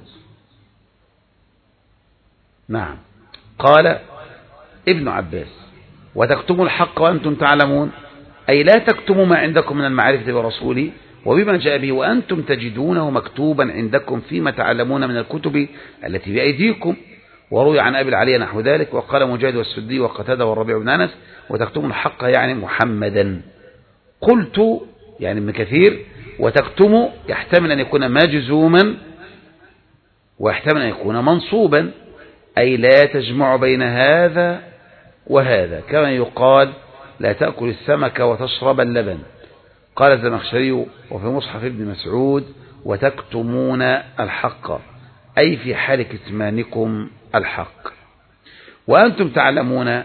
نعم. قال ابن عباس وتكتموا الحق وأنتم تعلمون، أي لا تكتموا ما عندكم من المعرفة برسوله وبما جاء به وأنتم تجدونه مكتوبا عندكم فيما تعلمون من الكتب التي بأيديكم. وروي عن أبي العلي نحو ذلك. وقال مجاهد والسدي وقتادة والربيع بن أنس وتكتموا الحق يعني محمدا. قلت يعني ابن كثير وتكتموا يحتمل أن يكون مجزوما ويحتمل أن يكون منصوبا، أي لا تجمع بين هذا وهذا، كما يقال لا تأكل السمك وتشرب اللبن. قال الزمخشري وفي مصحف ابن مسعود وتكتمون الحق، أي في حال كتمانكم الحق. وأنتم تعلمون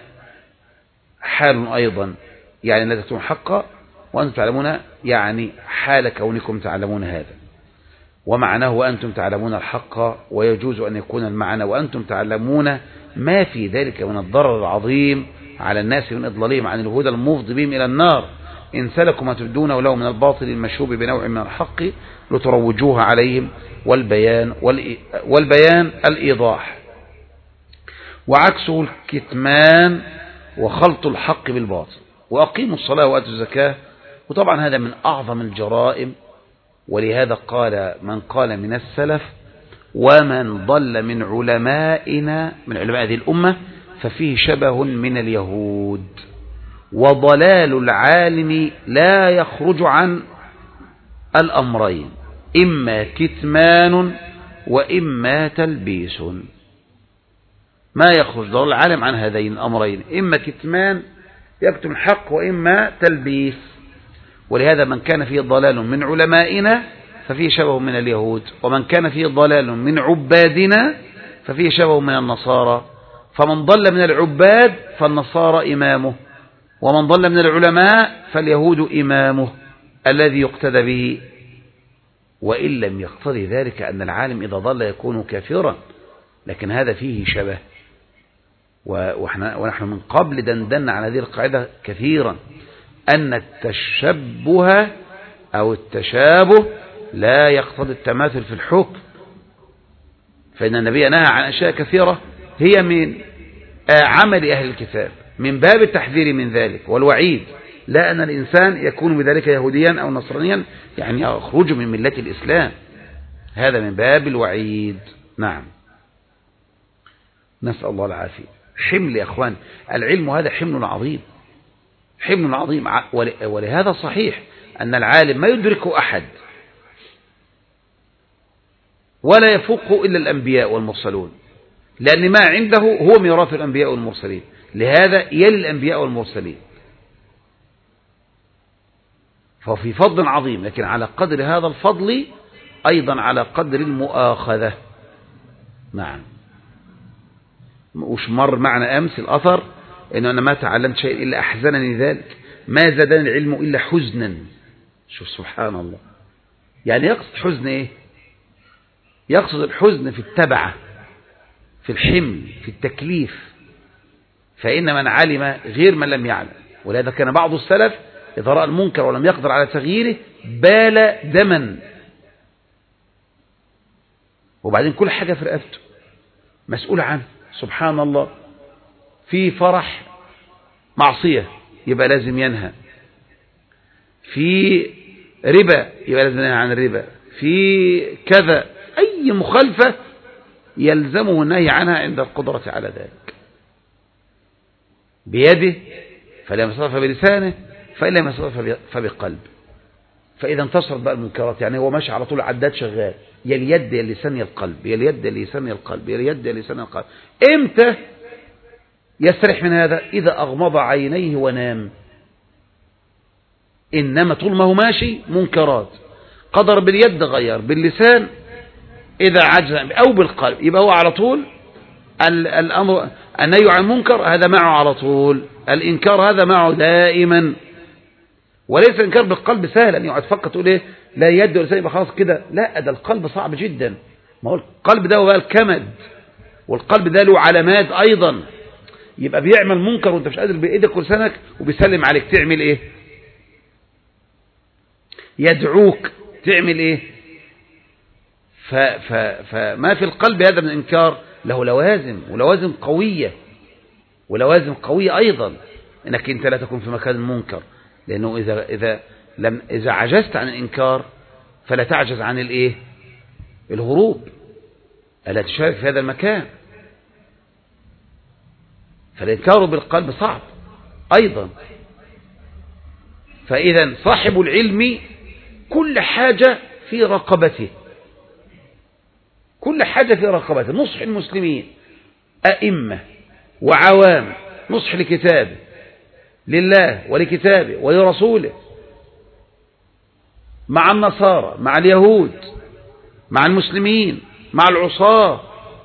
حال أيضا، يعني لا تكتمون الحق وأنتم تعلمون يعني حال كونكم تعلمون هذا. ومعناه وأنتم تعلمون الحق، ويجوز أن يكون المعنى وأنتم تعلمون ما في ذلك من الضرر العظيم على الناس من إضلالهم عن الهدى المفضي بهم إلى النار، إن سلكوا ما تبدونه له من الباطل المشوب بنوع من الحق لتروجوها عليهم، والبيان, والبيان الإيضاح، وعكسه الكتمان وخلط الحق بالباطل. وأقيموا الصلاة وآتوا الزكاة، وطبعا هذا من أعظم الجرائم. ولهذا قال من قال من السلف ومن ضل من علمائنا من علماء هذه الأمة ففيه شبه من اليهود. وضلال العالم لا يخرج عن الأمرين، إما كتمان وإما تلبيس. ما يخرج ضلال العالم عن هذين الأمرين، إما كتمان يكتم الحق وإما تلبيس. ولهذا من كان فيه ضلال من علمائنا ففيه شبه من اليهود، ومن كان فيه ضلال من عبادنا ففيه شبه من النصارى. فمن ضل من العباد فالنصارى إمامه، ومن ضل من العلماء فاليهود إمامه الذي يقتدى به. وإن لم يقتضي ذلك أن العالم إذا ضل يكون كافرا، لكن هذا فيه شبه. ونحن من قبل دندنا على هذه القاعدة كثيرا، أن التشبه أو التشابه لا يقتضي التماثل في الحكم، فإن النبي نهى عن أشياء كثيرة هي من عمل أهل الكتاب من باب التحذير من ذلك والوعيد، لا أن الإنسان يكون بذلك يهوديا أو نصرانيا يعني يخرج من ملة الإسلام، هذا من باب الوعيد. نعم، نسأل الله العافية. حمل يا أخوان، العلم هذا حمل عظيم، حمل عظيم. ولهذا صحيح أن العالم ما يدركه أحد ولا يفوقه إلا الأنبياء والمرسلون، لأن ما عنده هو ميراث الأنبياء والمرسلين، لهذا يلي الأنبياء والمرسلين، ففي فضل عظيم. لكن على قدر هذا الفضل أيضا على قدر المؤاخذة. نعم. وش مر معنا أمس الأثر إنه أنا ما تعلمت شيء إلا أحزنني ذلك، ما زادني العلم إلا حزنا. شوف سبحان الله، يعني يقصد حزن إيه؟ يقصد الحزن في التبعة، في الحمل في التكليف، فإن من علم غير من لم يعلم. ولهذا كان بعض السلف إذا رأى المنكر ولم يقدر على تغييره بال دما، وبعدين كل حاجة في رقبته مسؤول عنه. سبحان الله، في فرح معصية يبقى لازم ينهى، في ربا يبقى لازم ينهى عن الربا، في كذا أي مخالفة يلزمه النهي عنها عند القدرة على ذلك بيده، فلا يصرف بلسانه، فإن لم يصرف فبقلب. فإذا انتصرت بقى المنكرات، يعني هو ماشي على طول عداد شغال، يا اليد يا اللسان يا القلب، يا اليد يا اللسان يا القلب، يا اليد يا اللسان يا القلب. امتى يستريح من هذا؟ إذا أغمض عينيه ونام. إنما طول ما هو ماشي منكرات، قدر باليد غير، باللسان إذا عجز، أو بالقلب، يبقى هو على طول الأمر النهي عن المنكر هذا معه على طول، الإنكار هذا معه دائما. وليس إنكار بالقلب سهل أن يقعد فقط تقول إيه لا يد ولا يبقى خلاص كده، لا، ده القلب صعب جدا. ما هو القلب ده هو الكمد، والقلب ده له علامات أيضا. يبقى بيعمل منكر وانت مش قادر بإيدك ولسانك وبيسلم عليك، تعمل إيه؟ يدعوك، تعمل إيه؟ ف ف فما في القلب هذا من إنكار له لوازم، ولوازم قوية، ولوازم قوية أيضا، إنك أنت لا تكون في مكان المنكر. لأنه إذا إذا لم إذا عجزت عن الإنكار فلا تعجز عن الإيه؟ الهروب، ألا تشارك في هذا المكان. فالإنكار بالقلب صعب أيضا. فإذا صاحب العلم كل حاجة في رقبته، كل حاجة في رقبته. نصح المسلمين، أئمة وعوام، نصح لكتابه، لله ولكتابه ولرسوله، مع النصارى، مع اليهود، مع المسلمين، مع العصاة،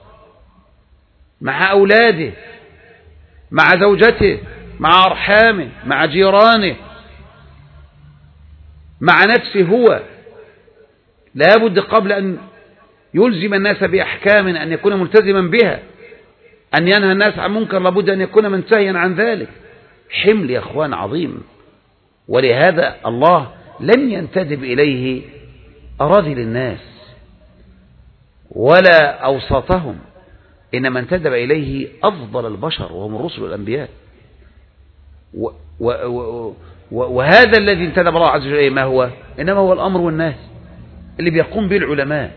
مع أولاده، مع زوجته، مع أرحامه، مع جيرانه، مع نفسه هو. لا بد قبل أن يلزم الناس بأحكام أن يكون ملتزما بها، أن ينهى الناس عن منكر لابد أن يكون منتهيا عن ذلك. حمل يا أخوان عظيم. ولهذا الله لم ينتدب إليه أراذل الناس ولا أوساطهم، إنما انتدب إليه أفضل البشر وهم الرسل والأنبياء. و و و وهذا الذي انتدب الله عز وجل ما هو؟ إنما هو الأمر والنهي اللي بيقوم به العلماء،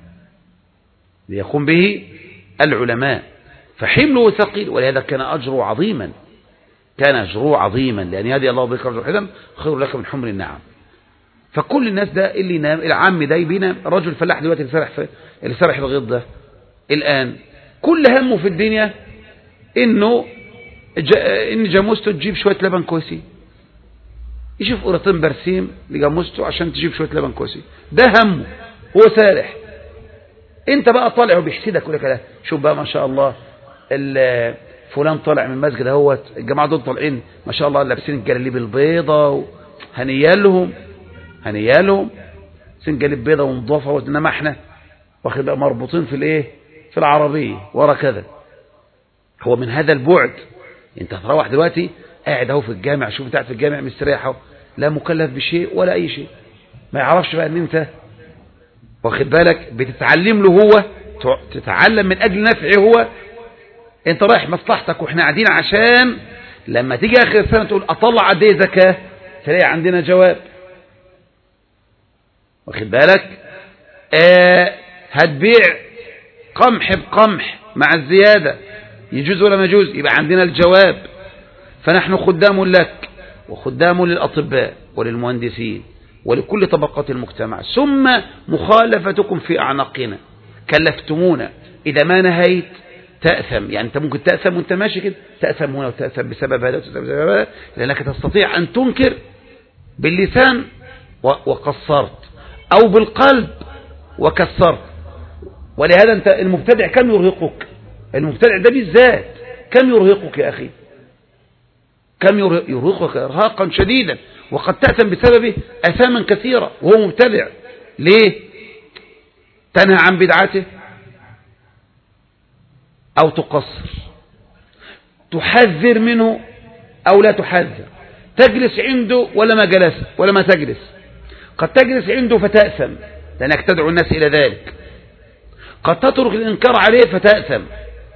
بيقوم به العلماء. فحمله ثقيل، ولهذا كان أجره عظيما، كان أجره عظيما، لأن يهدي الله بك رجل حدم خير لك من حمر النعم. فكل الناس ده اللي نام، العام ده يبينا رجل فلاح دلوقتي اللي سرح في اللي سرح الغيط ده الآن كل همه في الدنيا إنه إن جاموسته تجيب شوية لبن كويسين، يشوف قرطين برسيم لجاموسته عشان تجيب شوية لبن كويسين، ده همه، هو سارح. انت بقى طالع وبيحسدك يقول لك شوف بقى ما شاء الله فلان طالع من المسجد اهوت، الجماعه دول طالعين ما شاء الله لابسين الجلاليب البيضاء، هنيالهم هنيالهم لابسين جلاليب بيضاء ونضافه، انما احنا واخد بقى مربوطين في الايه؟ في العربيه ورا كذا. هو من هذا البعد انت هتروح دلوقتي قاعد اهو في الجامع، شوف انت قاعد في الجامع مستريح اهو، لا مكلف بشيء ولا اي شيء، ما يعرفش بقى ان انت واخد بالك بتتعلم له، هو تتعلم من اجل نفعه هو، انت رايح مصلحتك، واحنا قاعدين عشان لما تيجي اخر السنه تقول اطلع قد ايه زكاه، تلاقي عندنا جواب، واخد بالك؟ آه هتبيع قمح بقمح مع الزياده يجوز ولا ما يجوز، يبقى عندنا الجواب. فنحن خدام لك وخدام للاطباء وللمهندسين ولكل طبقات المجتمع، ثم مخالفتكم في أعناقنا، كلفتمونا، إذا ما نهيت تأثم، يعني أنت ممكن تأثم وأنت ماشي كده، تأثم هنا وتأثم بسبب هذا وتأثم بسبب هذا، لأنك تستطيع أن تنكر باللسان وقصرت، أو بالقلب وكسرت. ولهذا أنت المبتدع كم يرهقك؟ المبتدع ده بالذات كم يرهقك يا أخي؟ كم يرهقك إرهاقا شديدا، وقد تأثم بسببه أثاما كثيرة وهو مبتدع. ليه؟ تنهى عن بدعته، أو تقصر، تحذر منه أو لا تحذر، تجلس عنده ولا ما جلس ولا ما تجلس. قد تجلس عنده فتأثم لأنك تدعو الناس إلى ذلك، قد تترك الإنكار عليه فتأثم،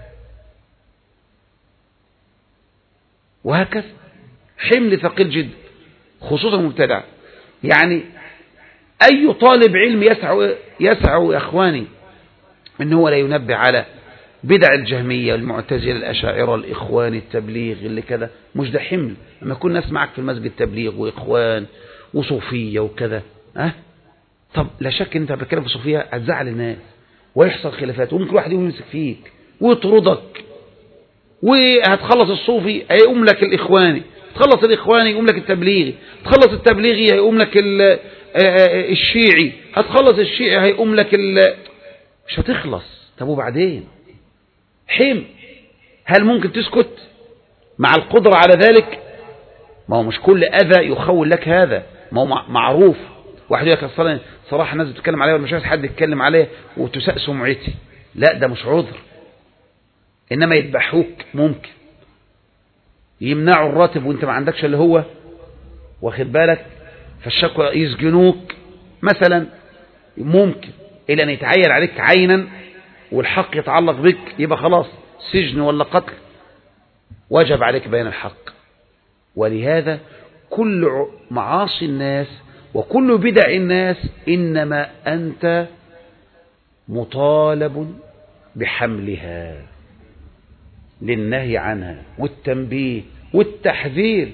وهكذا. حمل ثقيل جدا خصوصا مبتدع. يعني أي طالب علم يسعى يسعى يا إخواني إن هو لا ينبه على بدع الجهمية والمعتزلة الأشاعرة الإخوان التبليغ اللي كذا، مش ده حمل؟ لما يكون ناس معك في المسجد تبليغ وإخوان وصوفية وكذا، أه؟ طب لا شك أنت بتكلم في صوفية هتزعل الناس ويحصل خلافات، وممكن واحد يوم يمسك فيك ويطردك، وهتخلص الصوفي هيقوم لك الإخواني، تخلص الإخواني يقوم لك التبليغي، تخلص التبليغي هيقوم لك الشيعي، هتخلص الشيعي هيقوم لك ال... مش هتخلص. طب وبعدين حم، هل ممكن تسكت مع القدرة على ذلك؟ ما هو مش كل أذى يخول لك هذا، ما هو معروف. واحد يقول لك صراحة الناس بتتكلم عليه ومش عايز حد يتكلم عليه وتساء سمعتي، لا ده مش عذر. إنما يذبحوك، ممكن يمنعوا الراتب وانت ما عندكش اللي هو واخد بالك، فالشكوى يسجنوك مثلا، ممكن إلى أن يتعين عليك عينا والحق يتعلق بك، يبقى خلاص سجن ولا قتل، وجب عليك بيان الحق. ولهذا كل معاصي الناس وكل بدع الناس إنما أنت مطالب بحملها للنهي عنها والتنبيه والتحذير.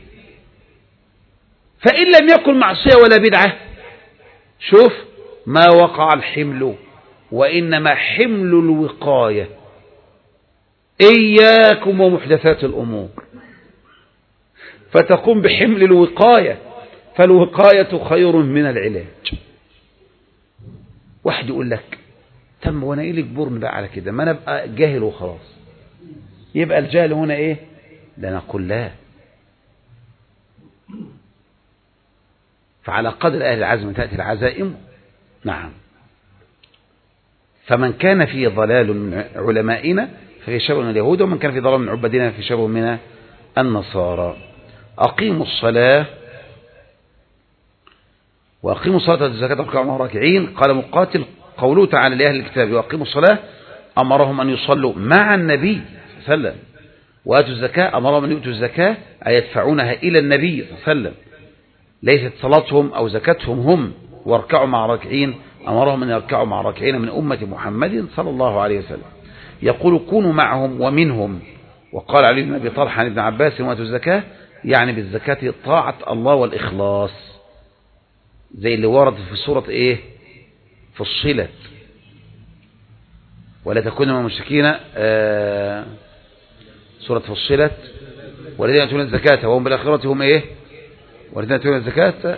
فإن لم يكن معصية ولا بدعة، شوف ما وقع الحمل، وإنما حمل الوقاية. إياكم ومحدثات الأمور، فتقوم بحمل الوقاية، فالوقاية خير من العلاج. واحد يقول لك تم وانا ايه اللي يجبرني بقى على كده، ما انا ابقى جاهل وخلاص. يبقى الجهل هنا ايه؟ لا نقول لا، فعلى قدر اهل العزم تأتي العزائم. نعم. فمن كان في ضلال من علمائنا ففي شبه من اليهود، ومن كان في ضلال من عبادنا ففي شبه من النصارى. أقيموا الصلاة وأقيموا الصلاة والزكاة واركعوا مع الراكعين. قال مقاتل قوله تعالى لأهل الكتاب وأقيموا الصلاة أمرهم أن يصلوا مع النبي صلى الله عليه وسلم، وآتوا الزكاة أمرهم أن يؤتوا الزكاة أي يدفعونها إلى النبي صلى الله عليه وسلم، ليست صلاتهم أو زكاتهم هم. واركعوا مع الراكعين أمرهم أن يركعوا مع الراكعين من أمة محمد صلى الله عليه وسلم. يقول كونوا معهم ومنهم. وقال علي بن أبي طلحة عن ابن عباس وآتوا الزكاة يعني بالزكاة طاعة الله والإخلاص، زي اللي ورد في سورة إيه؟ فصلت ولا تكونوا من المشركين. آه سورة فصلت والذين يأتون الزكاة وهم بالآخرة هم إيه؟ والذين يأتون الزكاة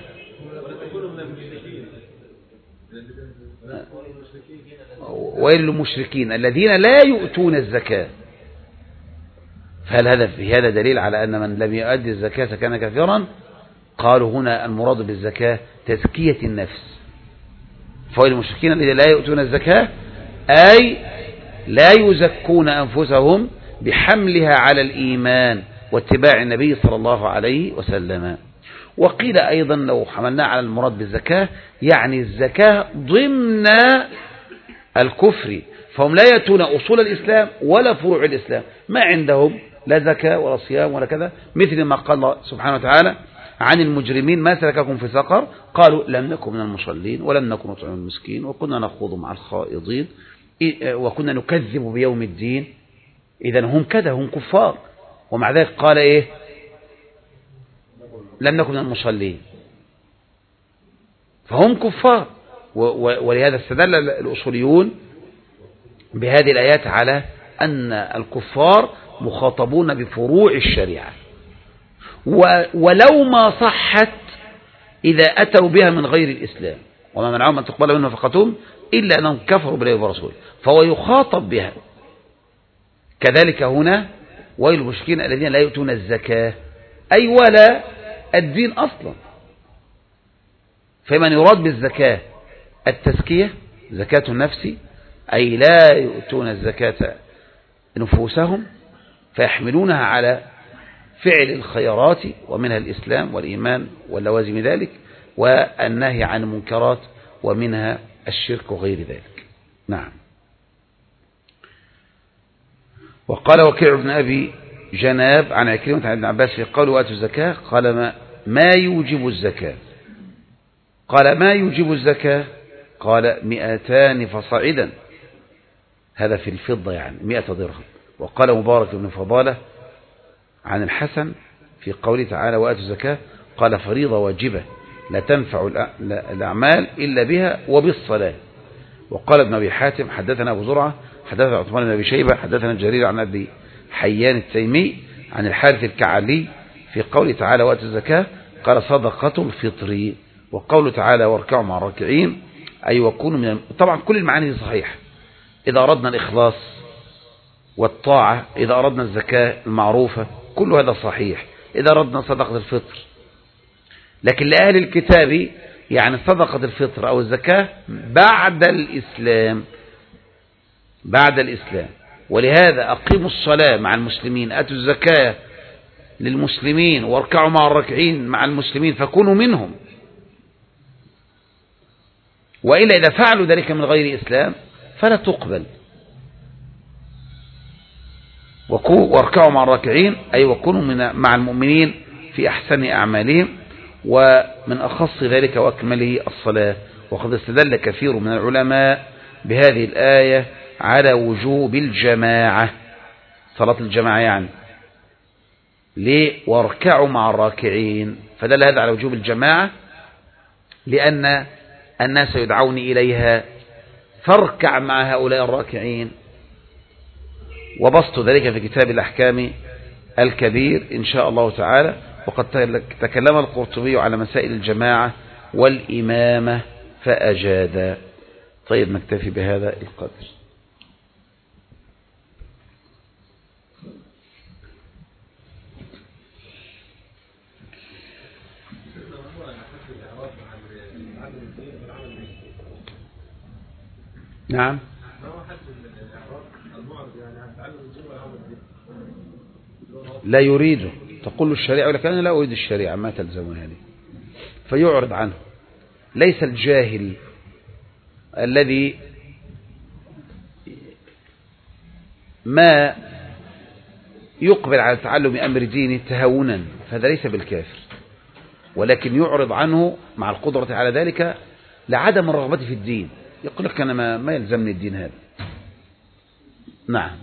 ويل للمشركين الذين لا يؤتون الزكاة. فهل هذا في هذا دليل على أن من لم يؤدي الزكاة كان كافرا؟ قالوا هنا المراد بالزكاة تزكية النفس. فويل للمشركين الذين لا يؤتون الزكاة أي لا يزكون أنفسهم بحملها على الإيمان واتباع النبي صلى الله عليه وسلم. وقيل أيضا لو حملنا على المراد بالزكاة يعني الزكاة ضمن الكفر، فهم لا يأتون أصول الإسلام ولا فروع الإسلام، ما عندهم لا زكاة ولا صيام ولا كذا، مثل ما قال الله سبحانه وتعالى عن المجرمين ما سلككم في سقر قالوا لم نكن من المصلين ولم نكن نطعم المسكين وكنا نخوض مع الخائضين وكنا نكذب بيوم الدين. إذن هم كذا، هم كفار، ومع ذلك قال إيه؟ لم نكن من المصلين، فهم كفار. ولهذا استدل الأصوليون بهذه الآيات على أن الكفار مخاطبون بفروع الشريعة، ولو ما صحت إذا أتوا بها من غير الإسلام، وما منعهم أن تقبل منهم نفقتهم إلا أنهم كفروا بالله ورسوله، فهو يخاطب بها. كذلك هنا ويل المشركين الذين لا يؤتون الزكاة أي ولا الدين أصلا. فمن يراد بالزكاة التزكية زكاة النفس أي لا يؤتون الزكاة نفوسهم فيحملونها على فعل الخيرات ومنها الإسلام والإيمان واللوازم ذلك، والنهي عن المنكرات ومنها الشرك وغير ذلك. نعم. وقال وكيع بن أبي جناب عن عكرمة عن ابن عباس في قوله وآتوا الزكاة قال ما, ما يوجب الزكاة؟ قال ما يوجب الزكاة؟ قال مئتان فصاعدا، هذا في الفضة يعني مئة درهم. وقال مبارك بن فضالة عن الحسن في قوله تعالى وآتوا الزكاة قال فريضة واجبة لا تنفع الأعمال إلا بها وبالصلاة. وقال ابن أبي حاتم حدثنا أبو زرعة حدثنا عثمان بن أبي شيبة حدثنا جرير عن أبي حيان التيمي عن الحارث الكعلي في قوله تعالى وآتوا الزكاة قال صدقة الفطر. وقوله تعالى واركعوا مع الراكعين أي وكونوا من. طبعا كل المعاني دي صحيح إذا أردنا الإخلاص والطاعة، إذا أردنا الزكاة المعروفة، كل هذا صحيح إذا أردنا صدقة الفطر. لكن لأهل الكتاب يعني صدقة الفطر أو الزكاة بعد الإسلام، بعد الإسلام. ولهذا أقيموا الصلاة مع المسلمين، أتوا الزكاة للمسلمين، واركعوا مع الراكعين مع المسلمين فكونوا منهم. وإلا إذا فعلوا ذلك من غير إسلام فلا تقبل. واركعوا مع الراكعين أي وكونوا مع المؤمنين في أحسن أعمالهم، ومن أخص ذلك وأكمله الصلاة. وقد استدل كثير من العلماء بهذه الآية على وجوب الجماعة، صلاة الجماعة يعني ليه واركعوا مع الراكعين، فدل هذا على وجوب الجماعة لأن الناس يدعون إليها، فاركع مع هؤلاء الراكعين. وبسط ذلك في كتاب الأحكام الكبير إن شاء الله تعالى. وقد تكلم القرطبي على مسائل الجماعة والإمامة فأجاد. طيب نكتفي بهذا القدر. نعم. لا يريده، تقول الشريعة ولكن أنا لا أريد الشريعة ما تلزمها لي، فيعرض عنه. ليس الجاهل الذي ما يقبل على تعلم أمر دينه تهاونا، فهذا ليس بالكافر، ولكن يعرض عنه مع القدرة على ذلك لعدم الرغبة في الدين، يقول لك أنا ما, ما يلزمني الدين هذا. نعم.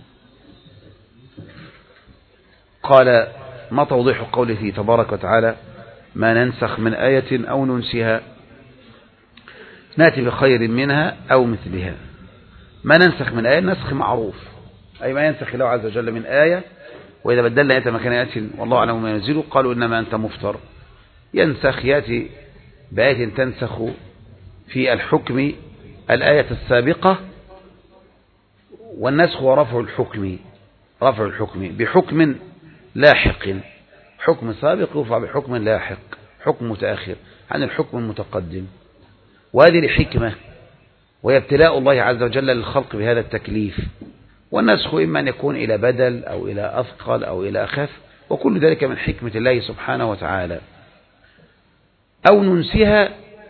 قال ما توضيح قوله تبارك وتعالى ما ننسخ من آية أو ننسها نأتي بخير منها أو مثلها. ما ننسخ من آية، نسخ معروف، أي ما ينسخ الله عز وجل من آية، وإذا بدلنا آية مكان آية والله أعلم ما ينزله قالوا إنما أنت مفتر. ينسخ يأتي بآية تنسخ في الحكم الآية السابقة، والنسخ هو رفع الحكم، رفع الحكم بحكم لاحق، حكم سابق يرفع بحكم لاحق، حكم متأخر عن الحكم المتقدم. وهذه الحكمة وهي ابتلاء الله عز وجل للخلق بهذا التكليف. والنسخ إما أن يكون إلى بدل أو إلى أثقل أو إلى أخف، وكل ذلك من حكمة الله سبحانه وتعالى. أو ننسها،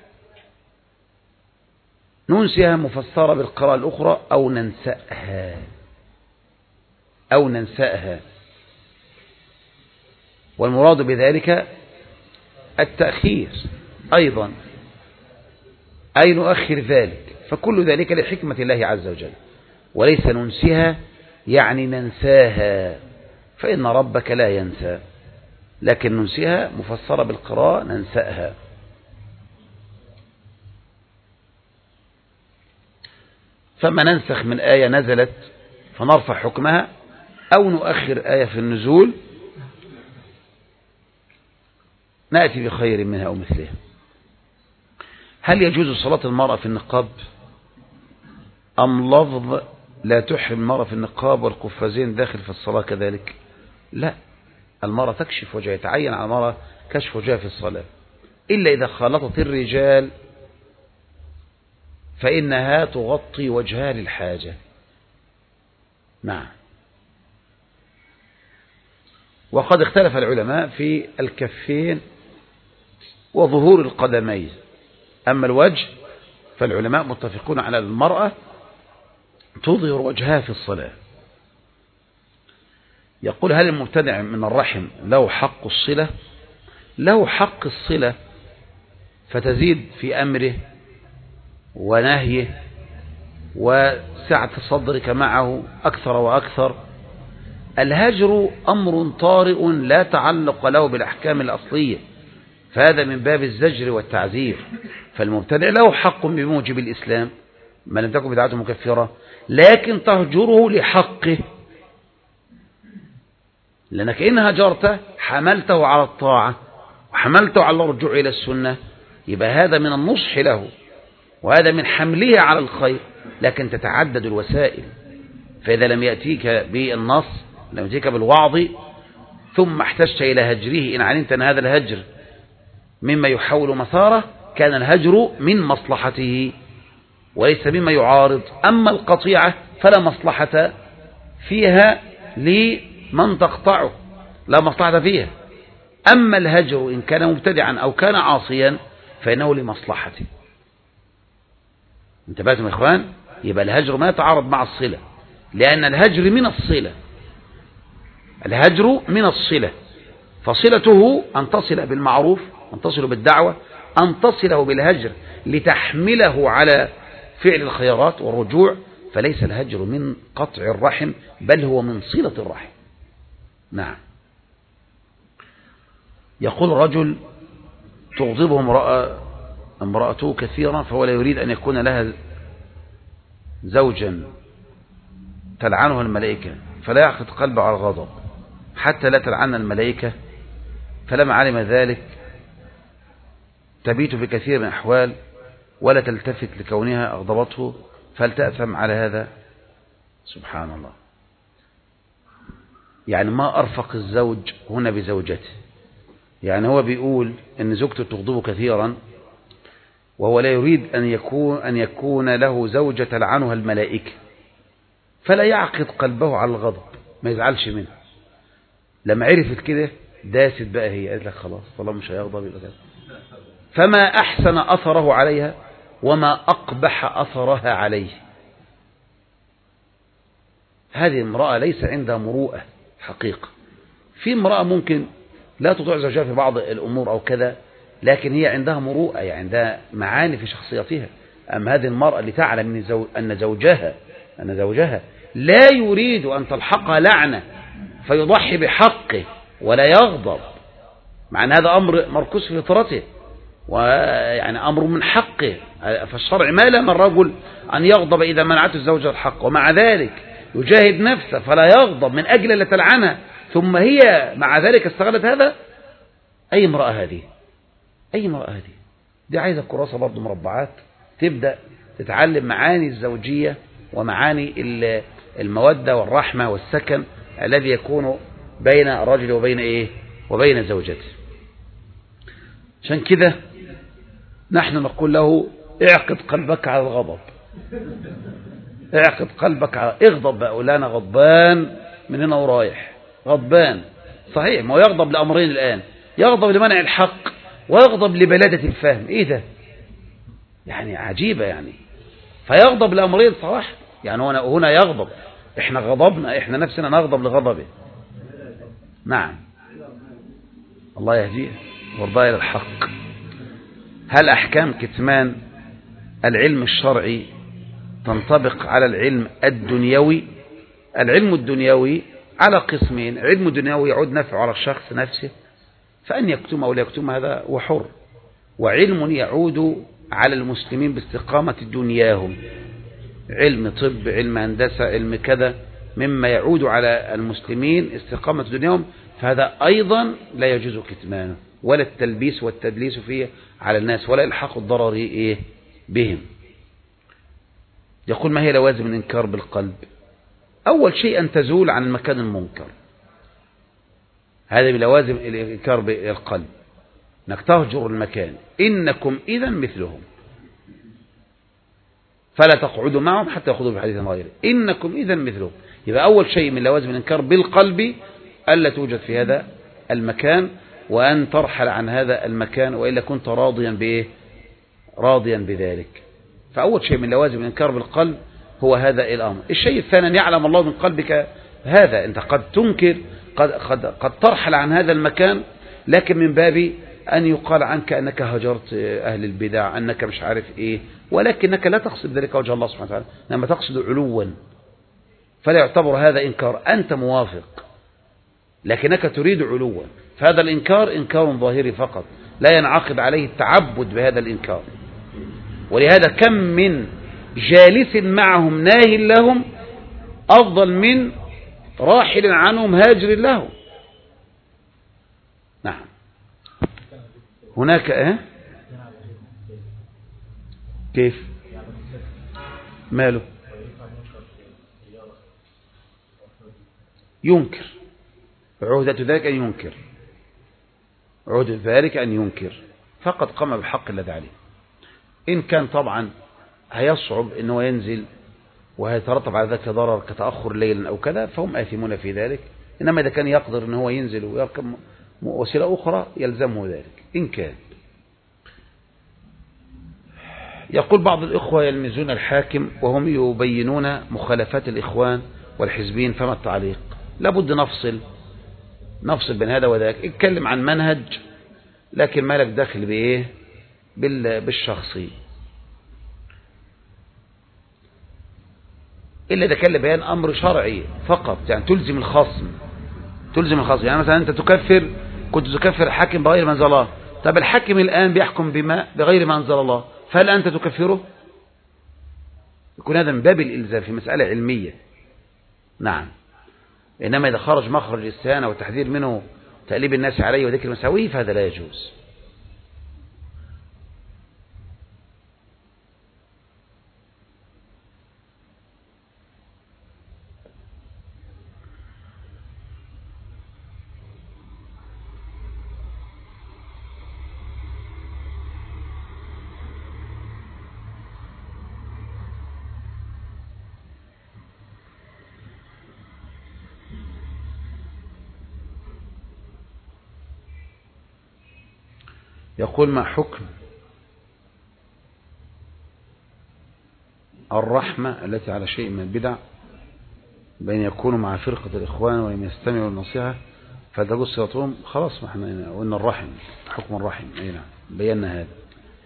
ننسها مفسرة بالقراءة الأخرى أو ننسأها، أو ننسأها، والمراد بذلك التأخير أيضا، أي نؤخر ذلك، فكل ذلك لحكمة الله عز وجل، وليس ننسها يعني ننساها، فإن ربك لا ينسى، لكن ننسها مفسرة بالقراءة ننسأها. فما ننسخ من آية نزلت فنرفع حكمها، أو نؤخر آية في النزول نأتي بخير منها أو مثلها. هل يجوز صلاة المرأة في النقاب أم لفظ لا تحرم المرأة في النقاب والقفازين داخل في الصلاة كذلك؟ لا، المرأة تكشف وجهها، يتعين على المرأة كشف وجهها في الصلاة، إلا إذا خالطت الرجال فإنها تغطي وجهها للحاجة. نعم. وقد اختلف العلماء في الكفين وظهور القدمين. أما الوجه فالعلماء متفقون على المرأة تظهر وجهها في الصلاة. يقول هل المبتدع من الرحم له حق الصلة؟ له حق الصلة فتزيد في أمره ونهيه وسعة صدرك معه أكثر وأكثر. الهجر أمر طارئ لا تعلق له بالأحكام الأصلية، فهذا من باب الزجر والتعزير. فالمبتدع له حق بموجب الإسلام ما لم تكن بدعته مكفرة، لكن تهجره لحقه، لأنك إن هجرته حملته على الطاعة وحملته على الرجوع إلى السنة، يبقى هذا من النصح له وهذا من حمله على الخير، لكن تتعدد الوسائل. فإذا لم يأتيك بالنص، لم يأتيك بالوعظ، ثم احتجت إلى هجره، إن علمت أن هذا الهجر مما يحول مساره كان الهجر من مصلحته وليس مما يعارض. أما القطيعة فلا مصلحة فيها لمن تقطعه، لا مصلحة فيها. أما الهجر إن كان مبتدعا أو كان عاصيا فإنه لمصلحته. انتبهتم يا إخوان؟ يبقى الهجر ما يتعارض مع الصلة، لأن الهجر من الصلة، الهجر من الصلة، فصلته أن تصل بالمعروف، أن تصل بالدعوة، أن تصله بالهجر لتحمله على فعل الخيرات والرجوع. فليس الهجر من قطع الرحم، بل هو من صلة الرحم. نعم. يقول رجل تغضبه امرأة امرأته كثيرا، فهو لا يريد أن يكون لها زوجا تلعنها الملائكة، فلا يعقد قلبه على الغضب حتى لا تلعن الملائكة. فلما علم ذلك تبيت في كثير من الأحوال ولا تلتفت لكونها أغضبته، فلتأثم على هذا. سبحان الله. يعني ما أرفق الزوج هنا بزوجته. يعني هو بيقول أن زوجته تغضبه كثيرا، وهو لا يريد أن يكون, أن يكون له زوجة تلعنها الملائكة، فلا يعقد قلبه على الغضب، ما يزعلش منه. لما عرفت كده داست بقى، هي قالت لك خلاص طالما مش هيغضب يبقى كده. فما أحسن أثره عليها وما أقبح أثرها عليه. هذه امرأة ليس عندها مروءة حقيقة. في امرأة ممكن لا تطيع زوجها في بعض الأمور أو كذا، لكن هي عندها مروءة، يعني عندها معاني في شخصيتها. أما هذه المرأة اللي تعلم أن زوجها أن زوجها لا يريد أن تلحقها لعنة فيضحي بحقه ولا يغضب، مع أن هذا أمر مركوز في فطرته، ويعني أمر من حقه. فالشرع ما لم الرجل أن يغضب إذا منعته الزوجة الحق، ومع ذلك يجاهد نفسه فلا يغضب من أجل لا تلعنها، ثم هي مع ذلك استغلت هذا. أي امرأة هذه؟ أي امرأة هذه؟ دي عايزة كراسة برضو مربعات، تبدأ تتعلم معاني الزوجية ومعاني المودة والرحمة والسكن الذي يكون بين الرجل وبين إيه؟ وبين زوجته. عشان كده نحن نقول له اعقد قلبك على الغضب، اعقد قلبك على اغضب بقى. ولا أنا غضبان من هنا ورايح، غضبان صحيح، ما هو يغضب لأمرين الآن، يغضب لمنع الحق ويغضب لبلادة الفهم. ايه ده؟ يعني عجيبة يعني. فيغضب لأمرين صراحة، يعني هنا هنا يغضب، احنا غضبنا، احنا نفسنا نغضب لغضبه. نعم. الله يهديه وارضاه إلى الحق. هل أحكام كتمان العلم الشرعي تنطبق على العلم الدنيوي؟ العلم الدنيوي على قسمين: علم دنيوي يعود نفعه على الشخص نفسه، فأن يكتم أو لا يكتم هذا وحر، وعلم يعود على المسلمين باستقامة دنياهم، علم طب، علم هندسة، علم كذا، مما يعود على المسلمين استقامة دنياهم، فهذا أيضا لا يجوز كتمانه ولا التلبيس والتدليس فيه على الناس ولا إلحاق الضرر إيه بهم. يقول: ما هي لوازم الإنكار بالقلب؟ أول شيء أن تزول عن المكان المنكر، هذا بلوازم الإنكار بالقلب، أنك تهجر المكان. إنكم إذا مثلهم فلا تقعدوا معهم حتى يأخذوا بحديث غيره، إنكم إذا مثلهم. يبقى أول شيء من لوازم الإنكار بالقلب ألا توجد في هذا المكان، وأن ترحل عن هذا المكان، وإلا كنت راضيا بإيه؟ راضيا بذلك. فأول شيء من لوازم الإنكار بالقلب هو هذا الأمر. الشيء الثاني أن يعلم الله من قلبك هذا. أنت قد تنكر، قد, قد, قد ترحل عن هذا المكان، لكن من باب أن يقال عنك أنك هجرت أهل البدع، أنك مش عارف إيه، ولكنك لا تقصد ذلك وجه الله سبحانه وتعالى، لما تقصد علوا، فلا يعتبر هذا إنكار. أنت موافق لكنك تريد علوا، فهذا الإنكار إنكار ظاهري فقط، لا ينعقد عليه التعبد بهذا الإنكار. ولهذا كم من جالس معهم ناه لهم أفضل من راحل عنهم هاجر لهم. نعم. هناك ايه كيف ماله ينكر، عهدة ذلك أن ينكر، عهدة ذلك أن ينكر، فقد قام بالحق الذي عليه. إن كان طبعا هيصعب أنه ينزل وهيترتب على ذلك ضرر كتأخر ليلا أو كذا، فهم آثمون في ذلك. إنما إذا كان يقدر أنه ينزل ويركب وسيلة أخرى يلزمه ذلك إن كان. يقول بعض الإخوة يلمزون الحاكم وهم يبينون مخالفات الإخوان والحزبين، فما التعليق؟ لابد نفصل نفصل بين هذا وذاك. اتكلم عن منهج، لكن ما لك دخل بإيه؟ بالشخصي، إلا إذا كان بيان أمر شرعي فقط، يعني تلزم الخصم تلزم الخصم يعني مثلا أنت تكفر، كنت تكفر الحاكم بغير ما أنزل الله، طب الحاكم الآن بيحكم بما بغير ما أنزل الله، فهل أنت تكفره؟ يكون هذا من باب الإلزام في مسألة علمية. نعم. إنما إذا خرج مخرج الاستهانة والتحذير منه تأليب الناس عليه وذكر مساويه فهذا لا يجوز. يقول ما حكم الرحمة التي على شيء من البدع بين يكونوا مع فرقة الإخوان ولم يستمعوا النصيحة فتجوز صلاتهم؟ خلاص ما احنا قلنا الرحم، حكم الرحم، اي نعم بينا هذا.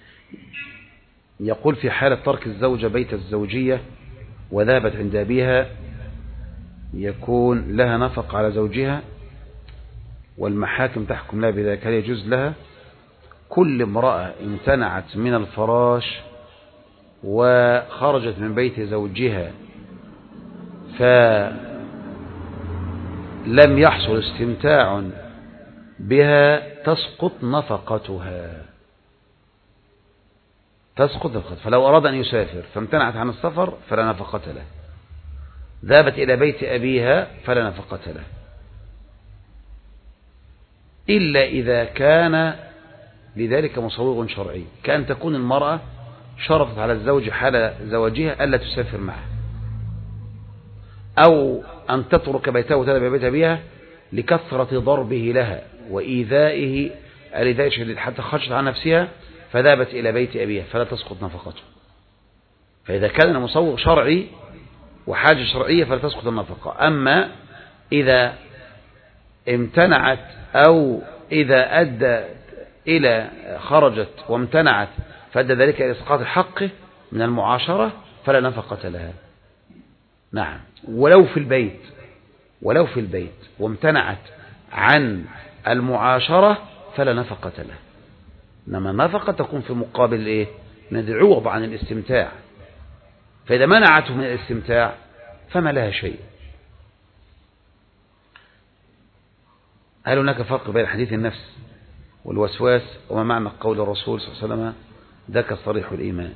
يقول في حالة ترك الزوجة بيت الزوجية وذهبت عند أبيها يكون لها نفق على زوجها والمحاكم تحكم لها بذلك، هل يجوز لها؟ كل امرأة امتنعت من الفراش وخرجت من بيت زوجها فلم يحصل استمتاع بها تسقط نفقتها تسقط نفقتها. فلو أراد أن يسافر فامتنعت عن السفر فلا نفقة له، ذهبت إلى بيت أبيها فلا نفقة له، إلا إذا كان لذلك مصوغ شرعي، كأن تكون المرأة شرطت على الزوج حال زواجها ألا تسافر معه، أو أن تترك بيتها وتذهب إلى بيت أبيها لكثرة ضربه لها وإيذائه الإيذاء الشديد حتى خرجت عن نفسها فذهبت إلى بيت أبيها فلا تسقط نفقته. فإذا كان مصوغ شرعي وحاجة شرعية فلا تسقط النفقة. أما إذا امتنعت أو إذا أدى إلى خرجت وامتنعت فأدى ذلك إلى إسقاط حقه من المعاشرة فلا نفقة لها. نعم. ولو في البيت ولو في البيت وامتنعت عن المعاشرة فلا نفقة لها، إنما النفقة تكون في مقابل إيه؟ من العوض عن الاستمتاع. فإذا منعته من الاستمتاع فما لها شيء. هل هناك فرق بين حديث النفس والوسواس؟ وما معنى قول الرسول صلى الله عليه وسلم ذاك صريح الإيمان؟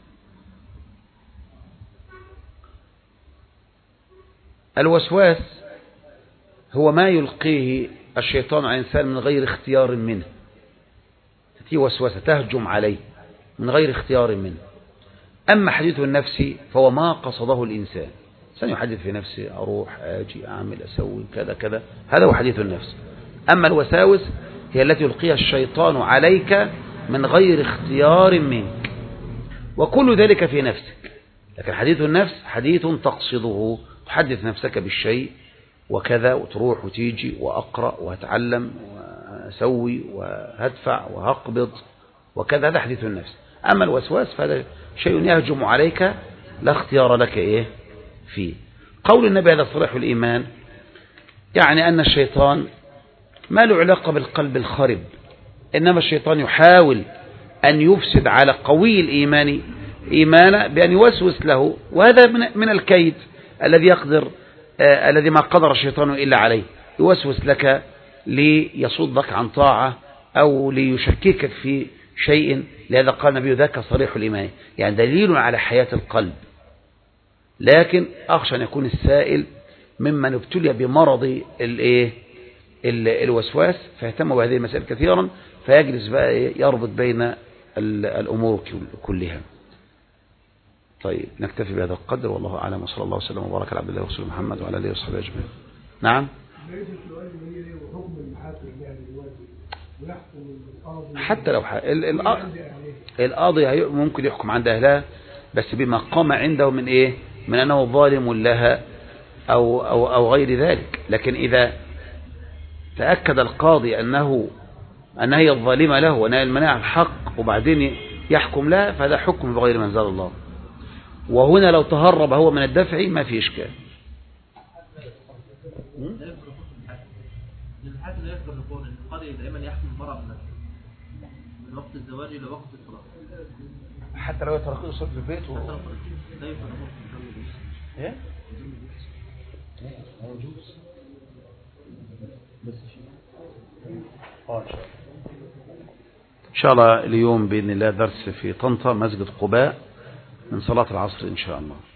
الوسواس هو ما يلقيه الشيطان على الإنسان من غير اختيار منه، تأتي وسوسة تهجم عليه من غير اختيار منه. أما حديث النفس فهو ما قصده الإنسان، سنحدث في نفسي، أروح أجي أعمل أسوي كذا كذا، هذا هو حديث النفس. أما الوساوس هي التي يلقيها الشيطان عليك من غير اختيار منك، وكل ذلك في نفسك. لكن حديث النفس حديث تقصده، تحدث نفسك بالشيء وكذا، وتروح وتيجي وأقرأ وهتعلم وأسوي وهدفع وهقبض وكذا، هذا حديث النفس. أما الوسواس فهذا شيء يهجم عليك لا اختيار لك إيه فيه. قول النبي هذا صريح الإيمان، يعني أن الشيطان ما له علاقة بالقلب الخرب، إنما الشيطان يحاول أن يفسد على قوي الإيمان إيمانه بأن يوسوس له، وهذا من الكيد الذي يقدر آه الذي ما قدر الشيطان إلا عليه، يوسوس لك ليصدك عن طاعة أو ليشككك في شيء. لهذا قال النبي ذاك صريح الإيمان، يعني دليل على حياة القلب. لكن أخشى أن يكون السائل ممن ابتلي بمرض الايه الوسواس فيهتم بهذه المسائل كثيرا، فيجلس بقى يربط بين الأمور كلها. طيب نكتفي بهذا القدر، والله أعلم، وصلى الله وسلم وبارك على عبد الله ورسوله محمد وعلى آله وصحبه أجمعين. نعم. حتى لو القاضي ممكن يحكم عند أهلها، بس بما قام عنده من إيه من أنه ظالم لها أو, أو, أو غير ذلك. لكن إذا تأكد القاضي أنه أنها هي الظالمة له وأنها المناع الحق وبعدين يحكم لها، فهذا حكم بغير ما أنزل الله. وهنا لو تهرب هو من الدفع ما في إشكال. الحاكم لا يقدر يقول ان القاضي دائما يحكم المرأة من وقت الزواج الى وقت الطلاق، حتى لو يتركه يصير في البيت و... ايه يجوز بس ان شاء الله اليوم باذن الله درس في طنطا مسجد قباء من صلاة العصر ان شاء الله.